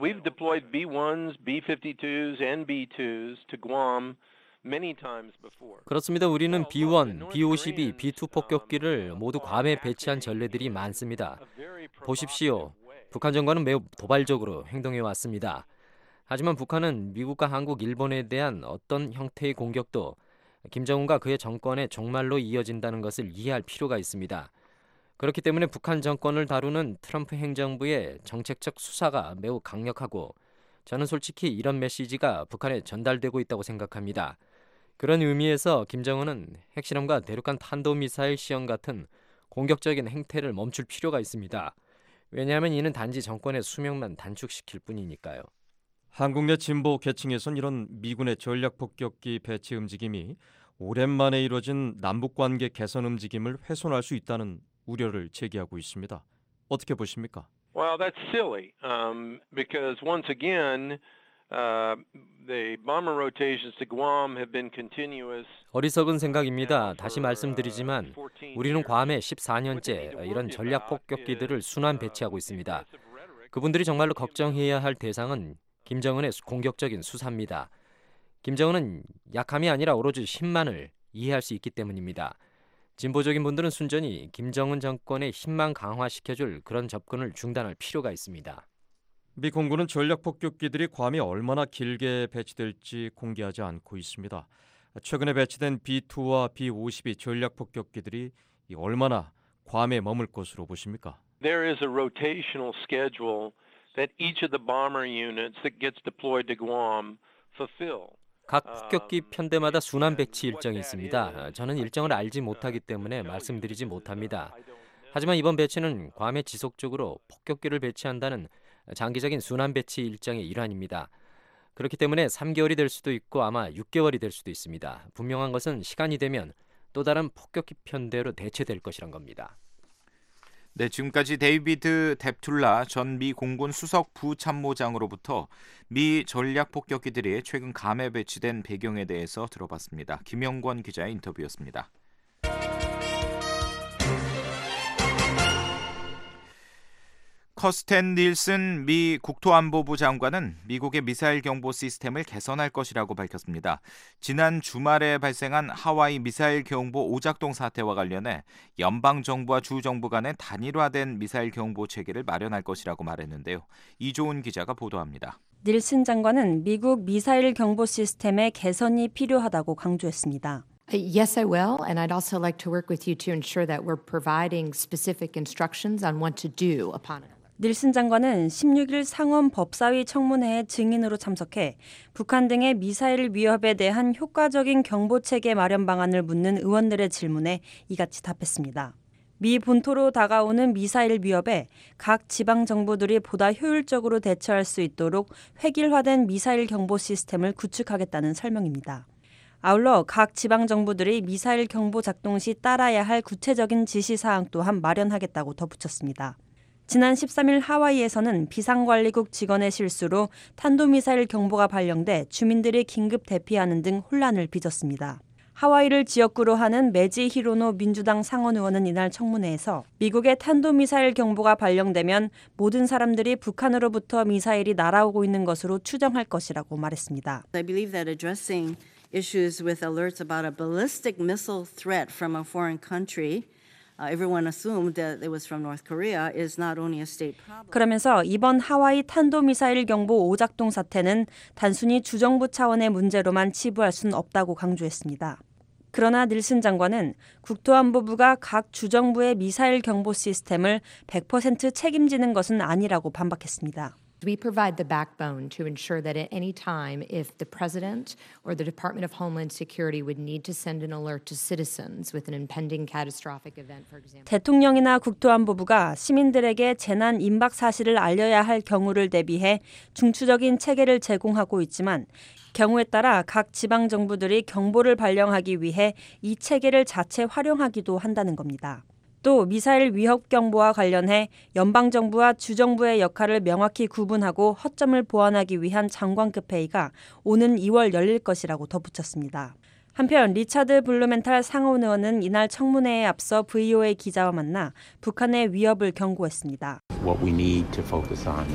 B-1s, B-52s, and B-2s to Guam many times before.
그렇습니다. 우리는 B-1, B-52, B-2 폭격기를 모두 괌에 배치한 전례들이 많습니다. 보십시오. 북한 정권은 매우 도발적으로 행동해 왔습니다. 하지만 북한은 미국과 한국, 일본에 대한 어떤 형태의 공격도 김정은과 그의 정권의 종말로 이어진다는 것을 이해할 필요가 있습니다. 그렇기 때문에 북한 정권을 다루는 트럼프 행정부의 정책적 수사가 매우 강력하고 저는 솔직히 이런 메시지가 북한에 전달되고 있다고 생각합니다. 그런 의미에서 김정은은 핵실험과 대륙간 탄도미사일 시험 같은 공격적인 행태를 멈출 필요가 있습니다. 왜냐하면 이는 단지 정권의 수명만 단축시킬 뿐이니까요.
한국 내 진보 계층에선 이런 미군의 전략 폭격기 배치 움직임이 오랜만에 이뤄진 남북관계 개선 움직임을 훼손할 수 있다는 우려를 제기하고 있습니다. 어떻게 보십니까?
Well, that's silly because once again the bomber rotations to Guam have been continuous.
어리석은 생각입니다. 다시 말씀드리지만 우리는 괌에 14년째 이런 전략 폭격기들을 순환 배치하고 있습니다. 그분들이 정말로 걱정해야 할 대상은 김정은의 공격적인 수사입니다. 김정은은 약함이 아니라 오로지 힘만을 이해할 수 있기 때문입니다. 진보적인 분들은 순전히 김정은 정권의 힘만 강화시켜줄 그런 접근을 중단할 필요가 있습니다.
미 공군은 전략 폭격기들이 괌에 얼마나 길게 배치될지 공개하지 않고 있습니다. 최근에 배치된 B-2와 B-52 전략 폭격기들이 얼마나 괌에 머물 것으로 보십니까?
There is a rotational schedule that each of the bomber units that gets deployed to Guam fulfill.
각 폭격기 편대마다 순환 배치 일정이 있습니다. 저는 일정을 알지 못하기 때문에 말씀드리지 못합니다. 하지만 이번 배치는 괌에 지속적으로 폭격기를 배치한다는 장기적인 순환 배치 일정의 일환입니다. 그렇기 때문에 3개월이 될 수도 있고 아마 6개월이 될 수도 있습니다. 분명한 것은 시간이 되면 또 다른 폭격기 편대로 대체될 것이란 겁니다.
네, 지금까지 데이비드 뎁툴라 전 미 공군 수석 부참모장으로부터 미 전략 폭격기들이 최근 괌에 배치된 배경에 대해서 들어봤습니다. 김영권 기자의 인터뷰였습니다. 커스텐 닐슨 미 국토안보부 장관은 미국의 미사일 경보 시스템을 개선할 것이라고 밝혔습니다. 지난 주말에 발생한 하와이 미사일 경보 오작동 사태와 관련해 연방정부와 주정부 간의 단일화된 미사일 경보 체계를 마련할 것이라고 말했는데요. 이조은 기자가 보도합니다.
닐슨 장관은 미국 미사일 경보 시스템의 개선이 필요하다고 강조했습니다.
Yes, I will, and I'd also like to work with you to ensure that we're providing specific instructions on what to do upon it.
닐슨 장관은 16일 상원 법사위 청문회에 증인으로 참석해 북한 등의 미사일 위협에 대한 효과적인 경보체계 마련 방안을 묻는 의원들의 질문에 이같이 답했습니다. 미 본토로 다가오는 미사일 위협에 각 지방 정부들이 보다 효율적으로 대처할 수 있도록 획일화된 미사일 경보 시스템을 구축하겠다는 설명입니다. 아울러 각 지방 정부들이 미사일 경보 작동 시 따라야 할 구체적인 지시사항 또한 마련하겠다고 덧붙였습니다. 지난 13일 하와이에서는 비상관리국 직원의 실수로 탄도미사일 경보가 발령돼 주민들이 긴급 대피하는 등 혼란을 빚었습니다. 하와이를 지역구로 하는 메지 히로노 민주당 상원 의원은 이날 청문회에서 미국의 탄도미사일 경보가 발령되면 모든 사람들이 북한으로부터 미사일이 날아오고 있는 것으로 추정할 것이라고 말했습니다.
I believe that addressing issues with alerts about a ballistic missile threat from a foreign country everyone assumed that it was from North Korea is not only a state problem.
그러면서 이번 하와이 탄도미사일 경보 오작동 사태는 단순히 주정부 차원의 문제로만 치부할 수는 없다고 강조했습니다. 그러나 닐슨 장관은 국토안보부가 각 주정부의 미사일 경보 시스템을 100% 책임지는 것은 아니라고 반박했습니다.
We provide the backbone to ensure that at any time, if the President or the Department of Homeland Security would need to send an alert to citizens with an impending catastrophic event, for example.
대통령이나 국토안보부가 시민들에게 재난 임박 사실을 알려야 할 경우를 대비해 중추적인 체계를 제공하고 있지만 경우에 따라 각 지방 정부들이 경보를 발령하기 위해 이 체계를 자체 활용하기도 한다는 겁니다. 또 미사일 위협 경보와 관련해 연방정부와 주정부의 역할을 명확히 구분하고 허점을 보완하기 위한 장관급 회의가 오는 2월 열릴 것이라고 덧붙였습니다. 한편 리차드 블루멘탈 상원 의원은 이날 청문회에 앞서 VOA 기자와 만나 북한의 위협을 경고했습니다.
What we need to focus on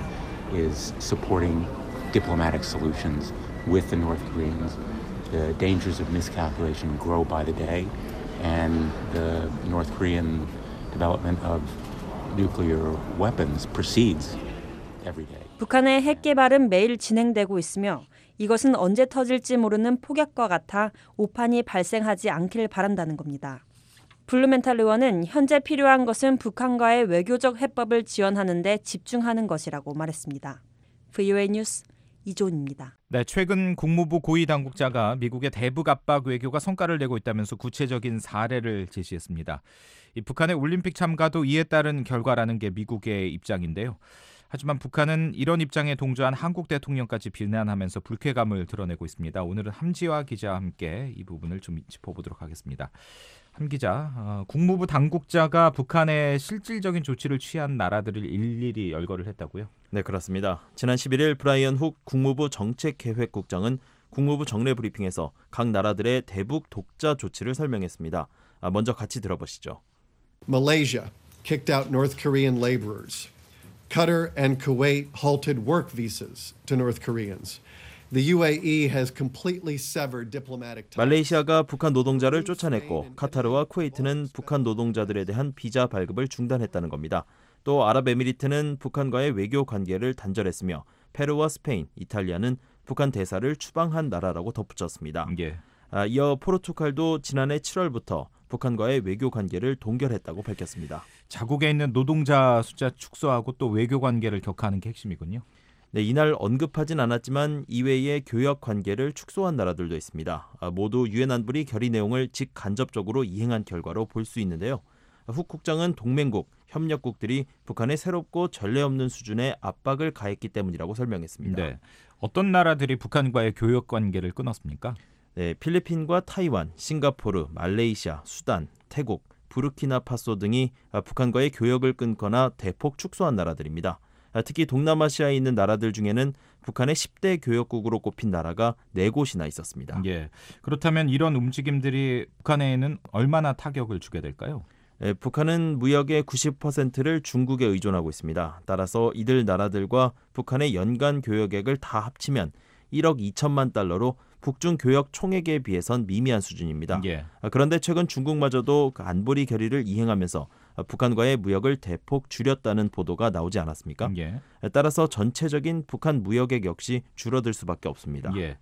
is supporting diplomatic solutions with the North Koreans. The dangers of miscalculation grow by the day. And the North Korean development of nuclear weapons proceeds every day.
북한의 핵 개발은 매일 진행되고 있으며 이것은 언제 터질지 모르는 폭약과 같아 오판이 발생하지 않기를 바란다는 겁니다. 블루멘탈 의원은 현재 필요한 것은 북한과의 외교적 해법을 지원하는 데 집중하는 것이라고 말했습니다. VOA 뉴스 이조은입니다.
네, 최근 국무부 고위 당국자가 미국의 대북 압박 외교가 성과를 내고 있다면서 구체적인 사례를 제시했습니다. 이 북한의 올림픽 참가도 이에 따른 결과라는 게 미국의 입장인데요. 하지만 북한은 이런 입장에 동조한 한국 대통령까지 비난하면서 불쾌감을 드러내고 있습니다. 오늘은 함지화 기자와 함께 이 부분을 좀 짚어보도록 하겠습니다. 함 기자, 국무부 당국자가 북한의 실질적인 조치를 취한 나라들을 일일이 열거를 했다고요?
네, 그렇습니다. 지난 11일 브라이언 훅 국무부 정책계획국장은 국무부 정례 브리핑에서 각 나라들의 대북 독자 조치를 설명했습니다. 먼저 같이 들어보시죠.
Malaysia kicked out North Korean laborers. Qatar and Kuwait halted work visas to North Koreans. The UAE has completely severed diplomatic ties.
말레이시아가 북한 노동자를 쫓아냈고 카타르와 쿠웨이트는 북한 노동자들에 대한 비자 발급을 중단했다는 겁니다. 또 아랍에미리트는 북한과의 외교 관계를 단절했으며 페루와 스페인, 이탈리아는 북한 대사를 추방한 나라라고 덧붙였습니다.
예.
이어 포르투갈도 지난해 7월부터 북한과의 외교 관계를 동결했다고 밝혔습니다.
자국에 있는 노동자 숫자 축소하고 또 외교 관계를 격화하는 게 핵심이군요.
네, 이날 언급하진 않았지만 이외의 교역 관계를 축소한 나라들도 있습니다. 모두 유엔 안보리 결의 내용을 직간접적으로 이행한 결과로 볼 수 있는데요. 훅 국장은 동맹국, 협력국들이 북한에 새롭고 전례 없는 수준의 압박을 가했기 때문이라고 설명했습니다.
네, 어떤 나라들이 북한과의 교역 관계를 끊었습니까?
네, 필리핀과 타이완, 싱가포르, 말레이시아, 수단, 태국, 부르키나파소 등이 북한과의 교역을 끊거나 대폭 축소한 나라들입니다. 특히 동남아시아에 있는 나라들 중에는 북한의 10대 교역국으로 꼽힌 나라가 4곳이나 있었습니다.
예, 그렇다면 이런 움직임들이 북한에는 얼마나 타격을 주게 될까요?
네, 북한은 무역의 90%를 중국에 의존하고 있습니다. 따라서 이들 나라들과 북한의 연간 교역액을 다 합치면 1억 2천만 달러로 북중 교역 총액에 비해선 미미한 수준입니다.
예.
그런데 최근 중국마저도 그 안보리 결의를 이행하면서 북한과의 무역을 대폭 줄였다는 보도가 나오지 않았습니까?
예.
따라서 전체적인 북한 무역액 역시 줄어들 수밖에 없습니다.
예.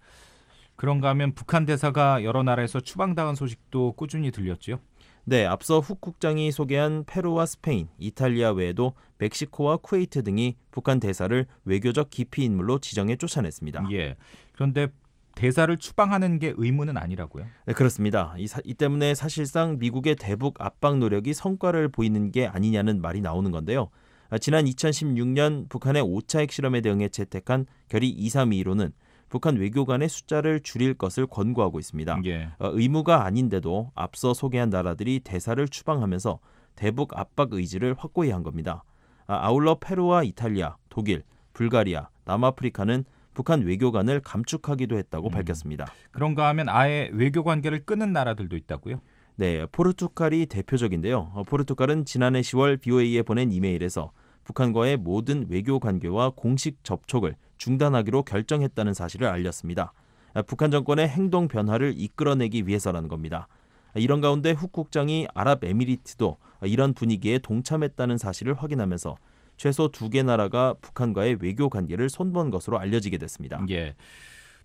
그런가 하면 북한 대사가 여러 나라에서 추방당한 소식도 꾸준히 들렸죠?
네, 앞서 훅 국장이 소개한 페루와 스페인, 이탈리아 외에도 멕시코와 쿠웨이트 등이 북한 대사를 외교적 기피 인물로 지정해 쫓아냈습니다.
예. 그런데 대사를 추방하는 게 의무는 아니라고요?
네, 그렇습니다. 이 때문에 사실상 미국의 대북 압박 노력이 성과를 보이는 게 아니냐는 말이 나오는 건데요. 지난 2016년 북한의 5차 핵실험에 대응해 채택한 결의 2322로는 북한 외교관의 숫자를 줄일 것을 권고하고 있습니다.
예.
의무가 아닌데도 앞서 소개한 나라들이 대사를 추방하면서 대북 압박 의지를 확고히 한 겁니다. 아울러 페루와 이탈리아, 독일, 불가리아, 남아프리카는 북한 외교관을 감축하기도 했다고 밝혔습니다.
그런가 하면 아예 외교 관계를 끊은 나라들도 있다고요?
네, 포르투갈이 대표적인데요. 포르투갈은 지난해 10월 BOA에 보낸 이메일에서 북한과의 모든 외교 관계와 공식 접촉을 중단하기로 결정했다는 사실을 알렸습니다. 북한 정권의 행동 변화를 이끌어내기 위해서라는 겁니다. 이런 가운데 훅 국장이 아랍에미리트도 이런 분위기에 동참했다는 사실을 확인하면서 최소 2개 나라가 북한과의 외교 관계를 손본 것으로 알려지게 됐습니다.
예.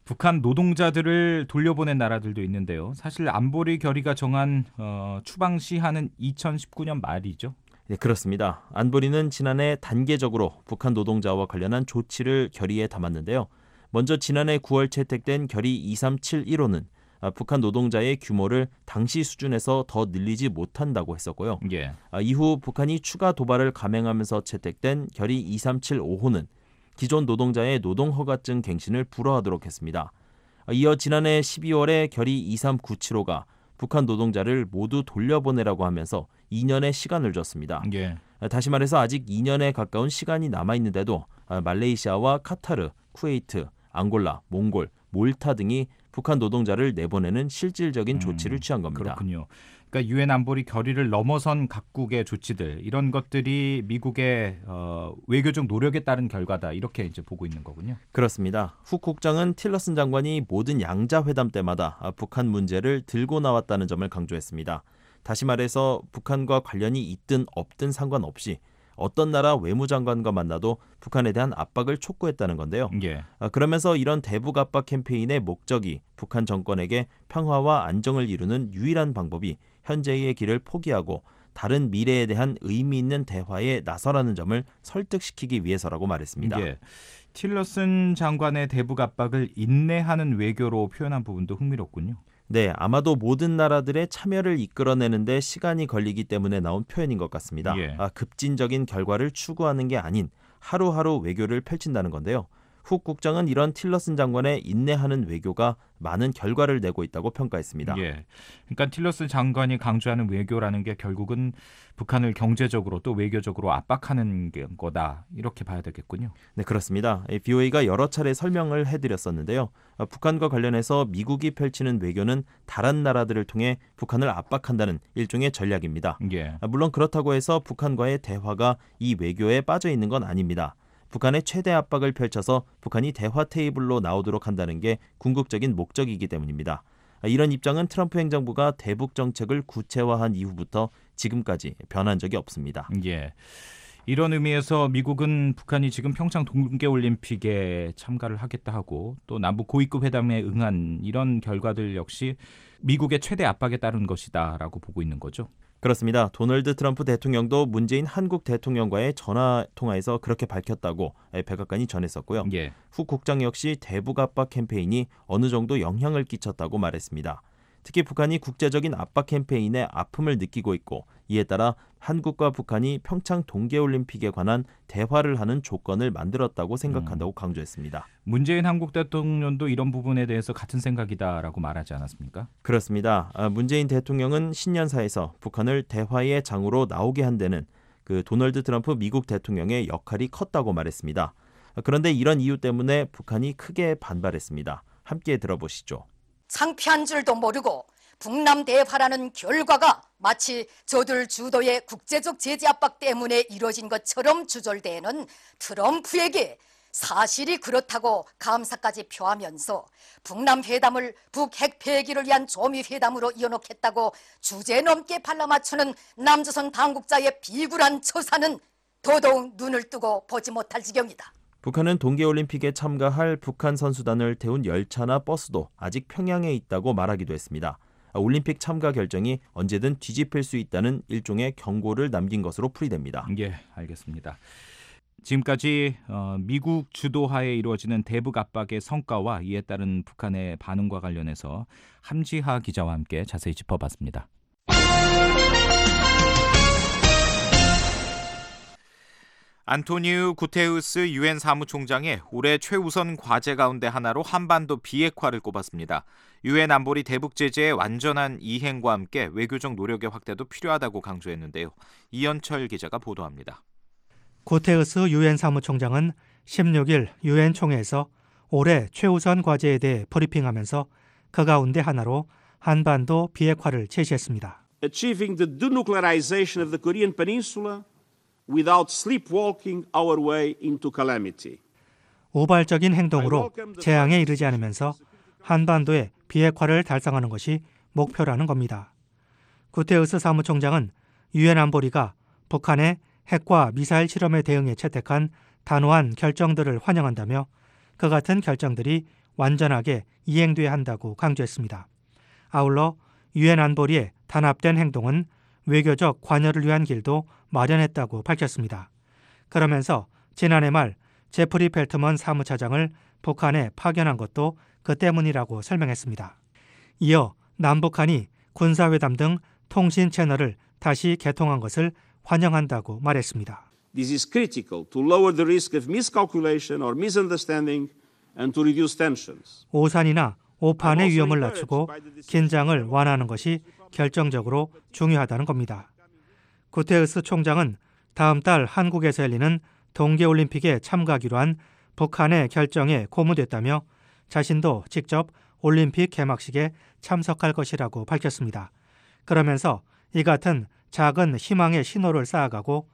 북한 노동자들을 돌려보낸 나라들도 있는데요. 사실 안보리 결의가 정한 추방 시한은 2019년 말이죠.
네, 그렇습니다. 안보리는 지난해 단계적으로 북한 노동자와 관련한 조치를 결의에 담았는데요. 먼저 지난해 9월 채택된 결의 2371호는 북한 노동자의 규모를 당시 수준에서 더 늘리지 못한다고 했었고요.
예.
이후 북한이 추가 도발을 감행하면서 채택된 결의 2375호는 기존 노동자의 노동허가증 갱신을 불허하도록 했습니다. 이어 지난해 12월에 결의 2397호가 북한 노동자를 모두 돌려보내라고 하면서 2년의 시간을 줬습니다.
예.
다시 말해서 아직 2년에 가까운 시간이 남아있는데도 말레이시아와 카타르, 쿠웨이트, 앙골라, 몽골, 몰타 등이 북한 노동자를 내보내는 실질적인 조치를 취한 겁니다.
그렇군요. 그러니까 유엔 안보리 결의를 넘어선 각국의 조치들 이런 것들이 미국의 외교적 노력에 따른 결과다 이렇게 이제 보고 있는 거군요.
그렇습니다. 훅 국장은 틸러슨 장관이 모든 양자 회담 때마다 북한 문제를 들고 나왔다는 점을 강조했습니다. 다시 말해서 북한과 관련이 있든 없든 상관없이 어떤 나라 외무장관과 만나도 북한에 대한 압박을 촉구했다는 건데요.
예.
그러면서 이런 대북 압박 캠페인의 목적이 북한 정권에게 평화와 안정을 이루는 유일한 방법이 현재의 길을 포기하고 다른 미래에 대한 의미 있는 대화에 나서라는 점을 설득시키기 위해서라고 말했습니다.
예. 틸러슨 장관의 대북 압박을 인내하는 외교로 표현한 부분도 흥미롭군요.
네, 아마도 모든 나라들의 참여를 이끌어내는데 시간이 걸리기 때문에 나온 표현인 것 같습니다.
예.
급진적인 결과를 추구하는 게 아닌 하루하루 외교를 펼친다는 건데요. 훅 국장은 이런 틸러슨 장관의 인내하는 외교가 많은 결과를 내고 있다고 평가했습니다.
예. 그러니까 틸러슨 장관이 강조하는 외교라는 게 결국은 북한을 경제적으로 또 외교적으로 압박하는 거다 이렇게 봐야 되겠군요.
네, 그렇습니다. BOA가 여러 차례 설명을 해드렸었는데요. 북한과 관련해서 미국이 펼치는 외교는 다른 나라들을 통해 북한을 압박한다는 일종의 전략입니다.
예.
물론 그렇다고 해서 북한과의 대화가 이 외교에 빠져 있는 건 아닙니다. 북한의 최대 압박을 펼쳐서 북한이 대화 테이블로 나오도록 한다는 게 궁극적인 목적이기 때문입니다. 이런 입장은 트럼프 행정부가 대북 정책을 구체화한 이후부터 지금까지 변한 적이 없습니다.
예. 이런 의미에서 미국은 북한이 지금 평창 동계올림픽에 참가를 하겠다 하고 또 남북 고위급 회담에 응한 이런 결과들 역시 미국의 최대 압박에 따른 것이다라고 보고 있는 거죠.
그렇습니다. 도널드 트럼프 대통령도 문재인 한국 대통령과의 전화통화에서 그렇게 밝혔다고 백악관이 전했었고요.
예.
훅 국장 역시 대북 압박 캠페인이 어느 정도 영향을 끼쳤다고 말했습니다. 특히 북한이 국제적인 압박 캠페인에 아픔을 느끼고 있고 이에 따라 한국과 북한이 평창 동계올림픽에 관한 대화를 하는 조건을 만들었다고 생각한다고 강조했습니다.
문재인 한국 대통령도 이런 부분에 대해서 같은 생각이다라고 말하지 않았습니까?
그렇습니다. 문재인 대통령은 신년사에서 북한을 대화의 장으로 나오게 한 데는 그 도널드 트럼프 미국 대통령의 역할이 컸다고 말했습니다. 그런데 이런 이유 때문에 북한이 크게 반발했습니다. 함께 들어보시죠.
창피한 줄도 모르고 북남 대화라는 결과가 마치 저들 주도의 국제적 제재 압박 때문에 이뤄진 것처럼 주절되는 트럼프에게 사실이 그렇다고 감사까지 표하면서 북남 회담을 북핵 폐기를 위한 조미 회담으로 이어놓겠다고 주제넘게 발라맞추는 남조선 당국자의 비굴한 처사는 더더욱 눈을 뜨고 보지 못할 지경이다.
북한은 동계올림픽에 참가할 북한 선수단을 태운 열차나 버스도 아직 평양에 있다고 말하기도 했습니다. 올림픽 참가 결정이 언제든 뒤집힐 수 있다는 일종의 경고를 남긴 것으로 풀이됩니다.
예, 알겠습니다. 지금까지 미국 주도하에 이루어지는 대북 압박의 성과와 이에 따른 북한의 반응과 관련해서 함지하 기자와 함께 자세히 짚어봤습니다. 안토니우 구테우스 유엔 사무총장의 올해 최우선 과제 가운데 하나로 한반도 비핵화를 꼽았습니다. 유엔 안보리 대북 제재의 완전한 이행과 함께 외교적 노력의 확대도 필요하다고 강조했는데요. 이현철 기자가 보도합니다.
구테우스 유엔 사무총장은 16일 유엔 총회에서 올해 최우선 과제에 대해 브리핑하면서 그 가운데 하나로 한반도 비핵화를 제시했습니다.
Achieving the denuclearization of the Korean Peninsula without sleepwalking our way into calamity.
우발적인 행동으로 재앙에 이르지 않으면서 한반도의 비핵화를 달성하는 것이 목표라는 겁니다. 구테우스 사무총장은 유엔 안보리가 북한의 핵과 미사일 실험에 대응해 채택한 단호한 결정들을 환영한다며 그 같은 결정들이 완전하게 이행돼야 한다고 강조했습니다. 아울러 유엔 안보리의 단합된 행동은 외교적 관여를 위한 길도 마련했다고 밝혔습니다. 그러면서 지난해 말 제프리 펠트먼 사무차장을 북한에 파견한 것도 그 때문이라고 설명했습니다. 이어 남북한이 군사회담 등 통신 채널을 다시 개통한 것을 환영한다고 말했습니다.
This is critical to lower the risk of miscalculation or misunderstanding and to reduce tensions.
오산이나 오판의 위험을 낮추고 긴장을 완화하는 것이 결정적으로 중요하다는 겁니다. 구테르스 총장은 다음 달 한국에서 열리는 동계올림픽에 참가하기로 한 북한의 결정에 고무됐다며 자신도 직접 올림픽 개막식에 참석할 것이라고 밝혔습니다. 그러면서 이 같은 작은 희망의 신호를 쌓아가고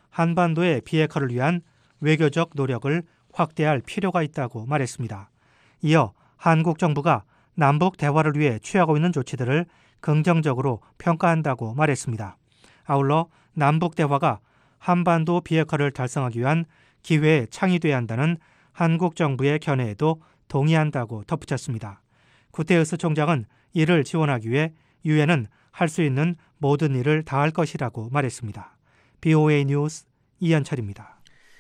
한반도의 비핵화를 위한 외교적 노력을 확대할 필요가 있다고 말했습니다. 이어 한국 정부가 남북 대화를 위해 취하고 있는 조치들을 긍정적으로 평가한다고 말했습니다. 아울러 남북 대화가 한반도 비핵화를 달성하기 위한 기회에 창의돼야 한다는 한국 정부의 견해에도 동의한다고 덧붙였습니다. 구테르스 총장은 이를 지원하기 위해 유엔은 할 수 있는 모든 일을 다할 것이라고 말했습니다. BOA 뉴스 이현철입니다.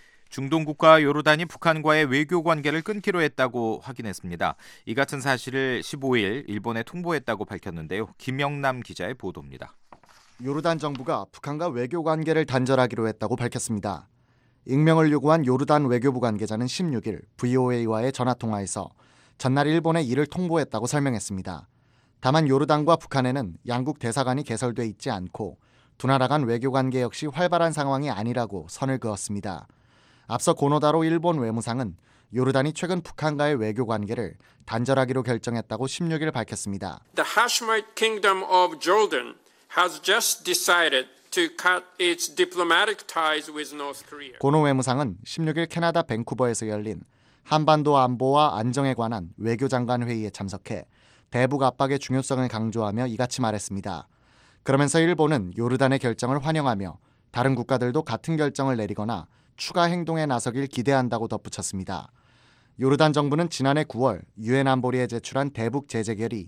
중동 국가 요르단이 북한과의 외교 관계를 끊기로 했다고 확인했습니다. 이 같은 사실을 15일 일본에 통보했다고 밝혔는데요. 김영남 기자의 보도입니다.
요르단 정부가 북한과 외교 관계를 단절하기로 했다고 밝혔습니다. 익명을 요구한 요르단 외교부 관계자는 16일 VOA와의 전화통화에서 전날 일본에 이를 통보했다고 설명했습니다. 다만 요르단과 북한에는 양국 대사관이 개설돼 있지 않고 두 나라 간 외교 관계 역시 활발한 상황이 아니라고 선을 그었습니다. 앞서 고노다로 일본 외무상은 요르단이 최근 북한과의 외교 관계를 단절하기로 결정했다고 16일 밝혔습니다.
The Hashemite Kingdom of Jordan has just decided to cut its diplomatic ties with North Korea.
고노 외무상은 16일 캐나다 밴쿠버에서 열린 한반도 안보와 안정에 관한 외교장관 회의에 참석해 대북 압박의 중요성을 강조하며 이같이 말했습니다. 그러면서 일본은 요르단의 결정을 환영하며 다른 국가들도 같은 결정을 내리거나 추가 행동에 나서길 기대한다고 덧붙였습니다. 요르단 정부는 지난해 9월 유엔 안보리에 제출한 대북 제재 결의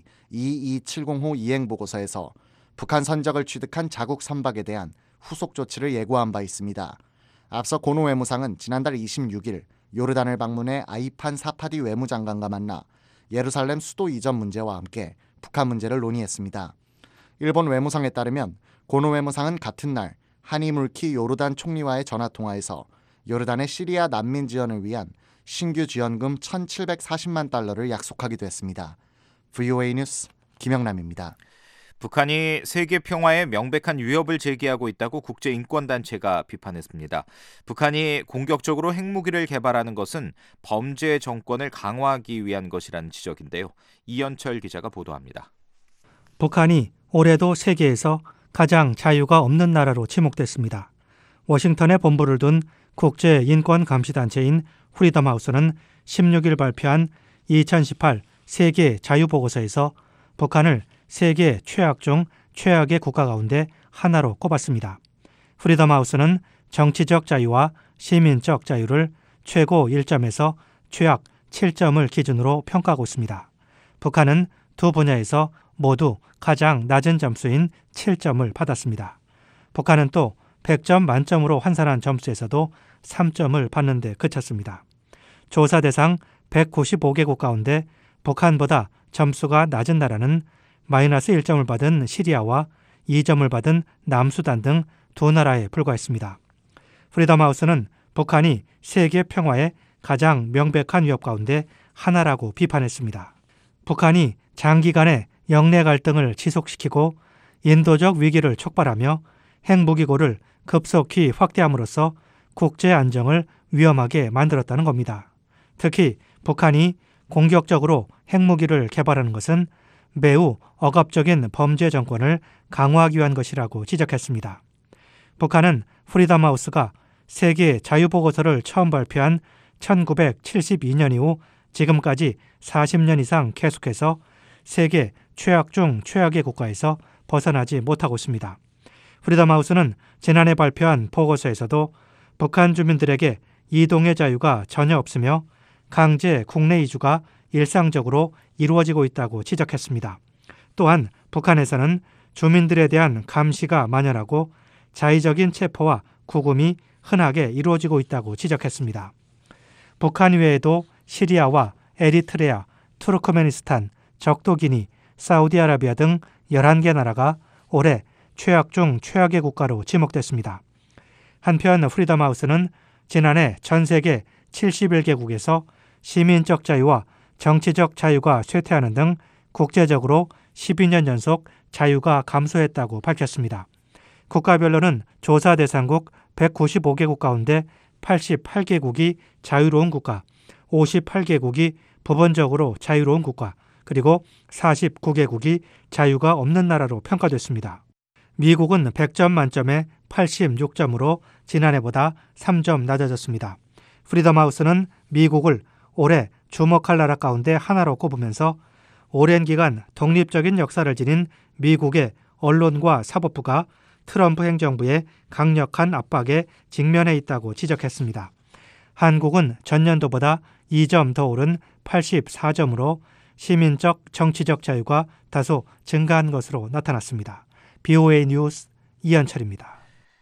2270호 이행 보고서에서 북한 선적을 취득한 자국 선박에 대한 후속 조치를 예고한 바 있습니다. 앞서 고노 외무상은 지난달 26일 요르단을 방문해 아이판 사파디 외무장관과 만나 예루살렘 수도 이전 문제와 함께 북한 문제를 논의했습니다. 일본 외무성에 따르면 고노 외무상은 같은 날 하니 물키 요르단 총리와의 전화통화에서 요르단의 시리아 난민 지원을 위한 신규 지원금 1,740만 달러를 약속하기도 했습니다. VOA 뉴스 김영남입니다.
북한이 세계 평화에 명백한 위협을 제기하고 있다고 국제인권단체가 비판했습니다. 북한이 공격적으로 핵무기를 개발하는 것은 범죄 정권을 강화하기 위한 것이라는 지적인데요. 이현철 기자가 보도합니다.
북한이 올해도 세계에서 가장 자유가 없는 나라로 지목됐습니다. 워싱턴에 본부를 둔 국제인권감시단체인 프리덤하우스는 16일 발표한 2018 세계 자유보고서에서 북한을 세계 최악 중 최악의 국가 가운데 하나로 꼽았습니다. 프리덤하우스는 정치적 자유와 시민적 자유를 최고 1점에서 최악 7점을 기준으로 평가하고 있습니다. 북한은 두 분야에서 모두 가장 낮은 점수인 7점을 받았습니다. 북한은 또 100점 만점으로 환산한 점수에서도 3점을 받는 데 그쳤습니다. 조사 대상 195개국 가운데 북한보다 점수가 낮은 나라는 마이너스 1점을 받은 시리아와 2점을 받은 남수단 등 두 나라에 불과했습니다. 프리덤하우스는 북한이 세계 평화의 가장 명백한 위협 가운데 하나라고 비판했습니다. 북한이 장기간의 영내 갈등을 지속시키고 인도적 위기를 촉발하며 핵무기고를 급속히 확대함으로써 국제 안정을 위험하게 만들었다는 겁니다. 특히 북한이 공격적으로 핵무기를 개발하는 것은 매우 억압적인 범죄 정권을 강화하기 위한 것이라고 지적했습니다. 북한은 프리덤하우스가 세계 자유보고서를 처음 발표한 1972년 이후 지금까지 40년 이상 계속해서 세계 최악 중 최악의 국가에서 벗어나지 못하고 있습니다. 프리덤하우스는 지난해 발표한 보고서에서도 북한 주민들에게 이동의 자유가 전혀 없으며 강제 국내 이주가 일상적으로 이루어지고 있다고 지적했습니다. 또한 북한에서는 주민들에 대한 감시가 만연하고 자의적인 체포와 구금이 흔하게 이루어지고 있다고 지적했습니다. 북한 외에도 시리아와 에리트레아, 투르크메니스탄, 적도기니, 사우디아라비아 등 11개 나라가 올해 최악 중 최악의 국가로 지목됐습니다. 한편 프리덤하우스는 지난해 전 세계 71개국에서 시민적 자유와 정치적 자유가 쇠퇴하는 등 국제적으로 12년 연속 자유가 감소했다고 밝혔습니다. 국가별로는 조사 대상국 195개국 가운데 88개국이 자유로운 국가, 58개국이 부분적으로 자유로운 국가, 그리고 49개국이 자유가 없는 나라로 평가됐습니다. 미국은 100점 만점에 86점으로 지난해보다 3점 낮아졌습니다. 프리덤하우스는 미국을 올해 주목할 나라 가운데 하나로 꼽으면서 오랜 기간 독립적인 역사를 지닌 미국의 언론과 사법부가 트럼프 행정부의 강력한 압박에 직면해 있다고 지적했습니다. 한국은 전년도보다 2점 더 오른 84점으로 시민적, 정치적 자유가 다소 증가한 것으로 나타났습니다. BOA 뉴스 이현철입니다.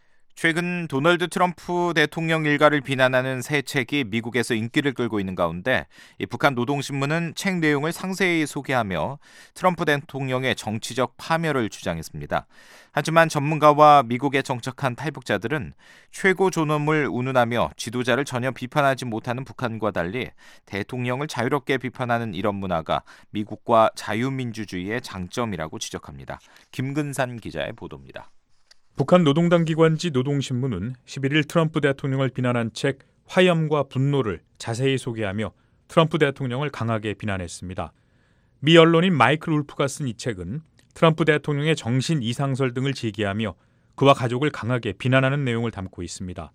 최근 도널드 트럼프 대통령 일가를 비난하는 새 책이 미국에서 인기를 끌고 있는 가운데 북한 노동신문은 책 내용을 상세히 소개하며 트럼프 대통령의 정치적 파멸을 주장했습니다. 하지만 전문가와 미국에 정착한 탈북자들은 최고 존엄을 운운하며 지도자를 전혀 비판하지 못하는 북한과 달리 대통령을 자유롭게 비판하는 이런 문화가 미국과 자유민주주의의 장점이라고 지적합니다. 김근산 기자의 보도입니다.
북한 노동당 기관지 노동신문은 11일 트럼프 대통령을 비난한 책 화염과 분노를 자세히 소개하며 트럼프 대통령을 강하게 비난했습니다. 미 언론인 마이클 울프가 쓴 이 책은 트럼프 대통령의 정신 이상설 등을 제기하며 그와 가족을 강하게 비난하는 내용을 담고 있습니다.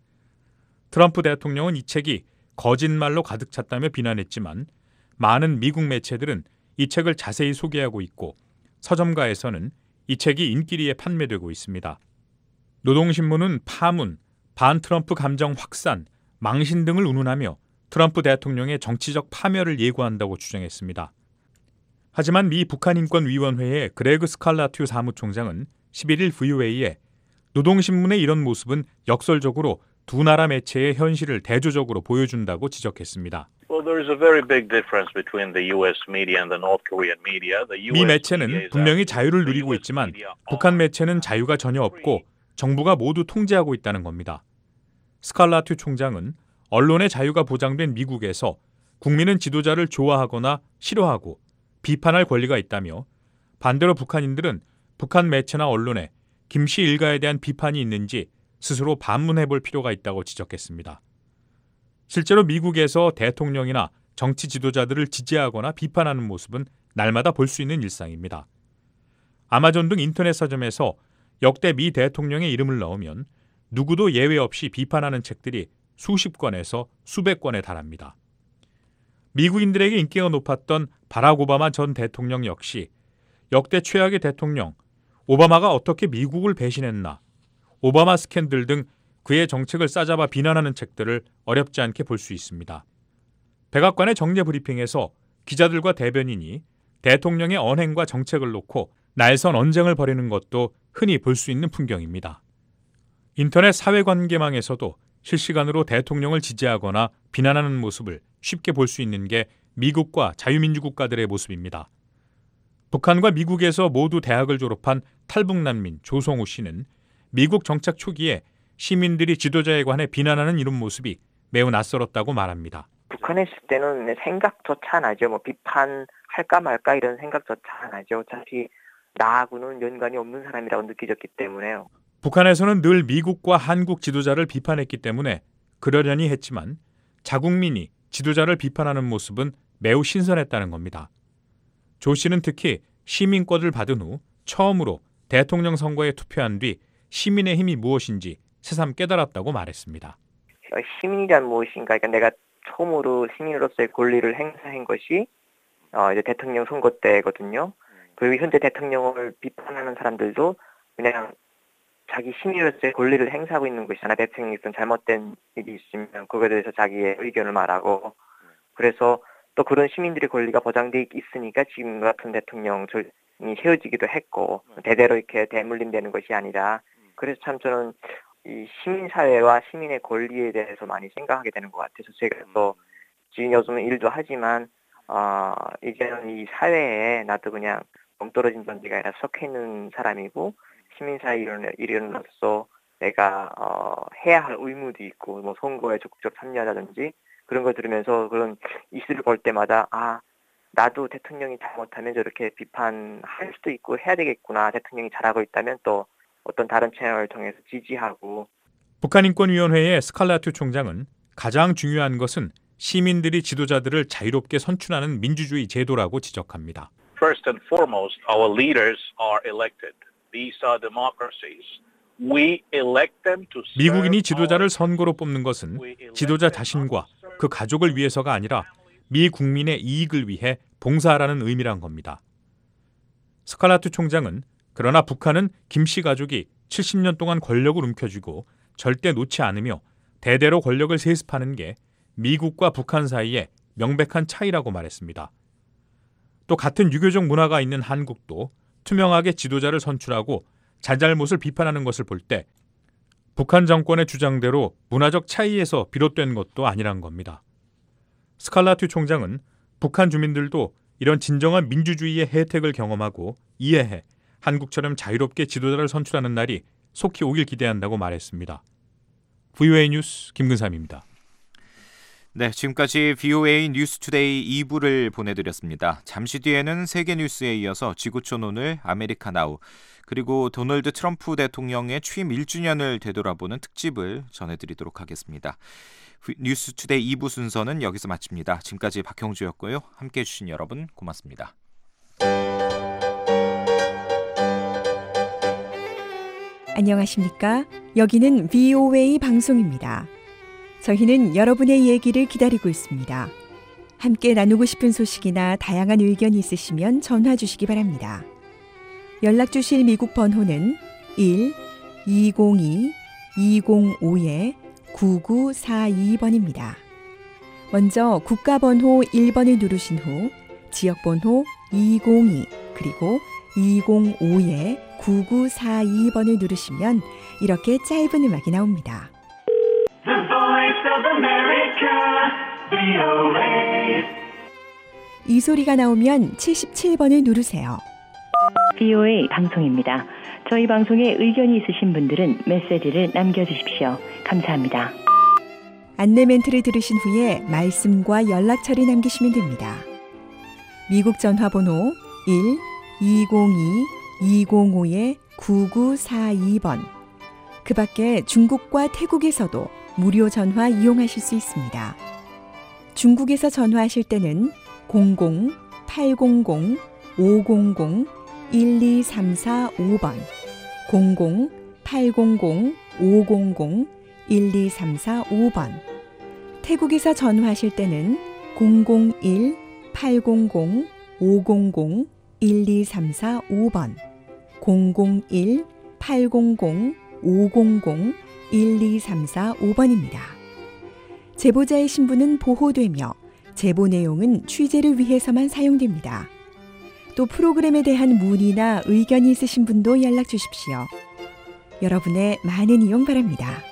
트럼프 대통령은 이 책이 거짓말로 가득 찼다며 비난했지만 많은 미국 매체들은 이 책을 자세히 소개하고 있고 서점가에서는 이 책이 인기리에 판매되고 있습니다. 노동신문은 파문, 반트럼프 감정 확산, 망신 등을 운운하며 트럼프 대통령의 정치적 파멸을 예고한다고 주장했습니다. 하지만 미 북한인권위원회의 그레그 스칼라튜 사무총장은 11일 VOA에 노동신문의 이런 모습은 역설적으로 두 나라 매체의 현실을 대조적으로 보여준다고 지적했습니다. 미 매체는 분명히 자유를 누리고 있지만 북한 매체는 자유가 전혀 없고 정부가 모두 통제하고 있다는 겁니다. 스칼라튜 총장은 언론의 자유가 보장된 미국에서 국민은 지도자를 좋아하거나 싫어하고 비판할 권리가 있다며 반대로 북한인들은 북한 매체나 언론에 김씨 일가에 대한 비판이 있는지 스스로 반문해 볼 필요가 있다고 지적했습니다. 실제로 미국에서 대통령이나 정치 지도자들을 지지하거나 비판하는 모습은 날마다 볼 수 있는 일상입니다. 아마존 등 인터넷 서점에서 역대 미 대통령의 이름을 넣으면 누구도 예외 없이 비판하는 책들이 수십 권에서 수백 권에 달합니다. 미국인들에게 인기가 높았던 바락 오바마 전 대통령 역시 역대 최악의 대통령, 오바마가 어떻게 미국을 배신했나, 오바마 스캔들 등 그의 정책을 싸잡아 비난하는 책들을 어렵지 않게 볼 수 있습니다. 백악관의 정례 브리핑에서 기자들과 대변인이 대통령의 언행과 정책을 놓고 날선 언쟁을 벌이는 것도 흔히 볼 수 있는 풍경입니다. 인터넷 사회관계망에서도 실시간으로 대통령을 지지하거나 비난하는 모습을 쉽게 볼 수 있는 게 미국과 자유민주 국가들의 모습입니다. 북한과 미국에서 모두 대학을 졸업한 탈북난민 조성우 씨는 미국 정착 초기에 시민들이 지도자에 관해 비난하는 이런 모습이 매우 낯설었다고 말합니다.
북한에 있을 때는 생각조차 안 하죠. 비판할까 말까 이런 생각조차 안 하죠. 어차피 나하고는 연관이 없는 사람이라고 느껴졌기 때문에요.
북한에서는 늘 미국과 한국 지도자를 비판했기 때문에 그러려니 했지만 자국민이 지도자를 비판하는 모습은 매우 신선했다는 겁니다. 조 씨는 특히 시민권을 받은 후 처음으로 대통령 선거에 투표한 뒤 시민의 힘이 무엇인지 새삼 깨달았다고 말했습니다.
시민이란 무엇인가? 그러니까 내가 처음으로 시민으로서의 권리를 행사한 것이 이제 대통령 선거 때거든요. 그리고 현재 대통령을 비판하는 사람들도 그냥 자기 시민으로서의 권리를 행사하고 있는 것이잖아. 대통령이 좀 잘못된 일이 있으면 그거에 대해서 자기의 의견을 말하고, 그래서 또 그런 시민들의 권리가 보장돼 있으니까 지금 같은 대통령이 세워지기도 했고 대대로 이렇게 대물림되는 것이 아니라 그래서 참 저는 이 시민사회와 시민의 권리에 대해서 많이 생각하게 되는 것 같아서 제가 또 지금 요즘은 일도 하지만 이제는 이 사회에 나도 그냥 멍떨어진 존재가 아니라 속해 있는 사람이고 시민사회 일원으로서 내가 해야 할 의무도 있고 뭐 선거에 적극적 참여하다든지 그런 걸 들으면서 그런 이슈를 볼 때마다 나도 대통령이 잘못하면 저렇게 비판할 수도 있고 해야 되겠구나. 대통령이 잘하고 있다면 또 어떤 다른 채널을 통해서 지지하고.
북한인권위원회의 스칼라투 총장은 가장 중요한 것은 시민들이 지도자들을 자유롭게 선출하는 민주주의 제도라고 지적합니다.
First and foremost, our leaders are elected. These are democracies. We elect them to serve.
미국인이 지도자를 선거로 뽑는 것은 지도자 자신과 그 가족을 위해서가 아니라 미 국민의 이익을 위해 봉사하라는 의미란 겁니다. 스칼라투 총장은 그러나 북한은 김씨 가족이 70년 동안 권력을 움켜쥐고 절대 놓지 않으며 대대로 권력을 세습하는 게 미국과 북한 사이의 명백한 차이라고 말했습니다. 또 같은 유교적 문화가 있는 한국도 투명하게 지도자를 선출하고 잘잘못을 비판하는 것을 볼 때 북한 정권의 주장대로 문화적 차이에서 비롯된 것도 아니란 겁니다. 스칼라투 총장은 북한 주민들도 이런 진정한 민주주의의 혜택을 경험하고 이해해 한국처럼 자유롭게 지도자를 선출하는 날이 속히 오길 기대한다고 말했습니다. VOA 뉴스 김근삼입니다.
네, 지금까지 VOA 뉴스투데이 2부를 보내드렸습니다. 잠시 뒤에는 세계뉴스에 이어서 지구촌 오늘 아메리카나우 그리고 도널드 트럼프 대통령의 취임 1주년을 되돌아보는 특집을 전해드리도록 하겠습니다. 뉴스투데이 2부 순서는 여기서 마칩니다. 지금까지 박형주였고요. 함께해 주신 여러분 고맙습니다.
안녕하십니까? 여기는 VOA 방송입니다. 저희는 여러분의 얘기를 기다리고 있습니다. 함께 나누고 싶은 소식이나 다양한 의견이 있으시면 전화 주시기 바랍니다. 연락 주실 미국 번호는 1-202-205-9942번입니다. 먼저 국가번호 1번을 누르신 후 지역번호 202 그리고 205-9942번을 누르시면 이렇게 짧은 음악이 나옵니다.
The Voice of America, VOA.
이 소리가 나오면 77번을 누르세요.
VOA 방송입니다. 저희 방송에 의견이 있으신 분들은 메시지를 남겨주십시오. 감사합니다.
안내 멘트를 들으신 후에 말씀과 연락처를 남기시면 됩니다. 미국 전화번호 1-202-205-9942번. 그 밖에 중국과 태국에서도 무료 전화 이용하실 수 있습니다. 중국에서 전화하실 때는 00-800-500-1234-5번 00-800-500-1234-5번 태국에서 전화하실 때는 001-800-500-1234-5번 001-800-500-1234-5번입니다. 제보자의 신분은 보호되며 제보 내용은 취재를 위해서만 사용됩니다. 또 프로그램에 대한 문의나 의견이 있으신 분도 연락 주십시오. 여러분의 많은 이용 바랍니다.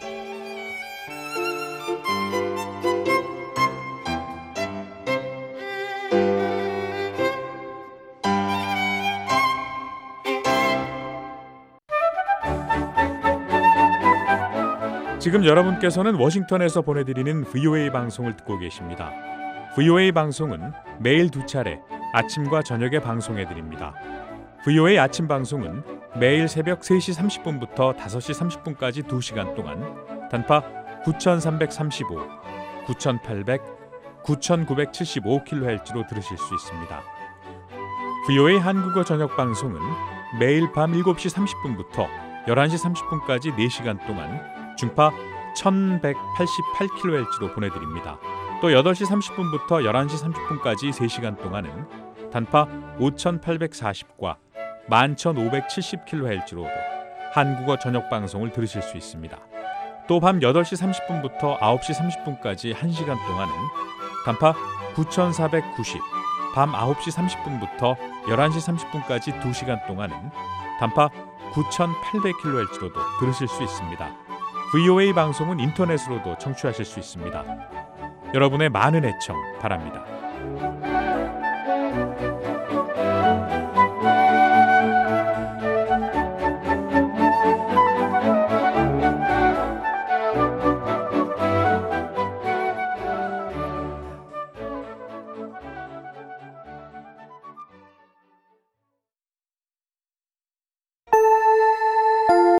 지금 여러분께서는 워싱턴에서 보내드리는 VOA 방송을 듣고 계십니다. VOA 방송은 매일 2차례 아침과 저녁에 방송해드립니다. VOA 아침 방송은 매일 새벽 3시 30분부터 5시 30분까지 2시간 동안 단파 9335, 9800, 9975kHz로 들으실 수 있습니다. VOA 한국어 저녁 방송은 매일 밤 7시 30분부터 11시 30분까지 4시간 동안 중파 1188kHz로 보내드립니다. 또 8시 30분부터 11시 30분까지 3시간 동안은 단파 5840과 11570kHz로도 한국어 저녁 방송을 들으실 수 있습니다. 또 밤 8시 30분부터 9시 30분까지 1시간 동안은 단파 9490, 밤 9시 30분부터 11시 30분까지 2시간 동안은 단파 9800kHz로도 들으실 수 있습니다. VOA 방송은 인터넷으로도 청취하실 수 있습니다. 여러분의 많은 애청 바랍니다.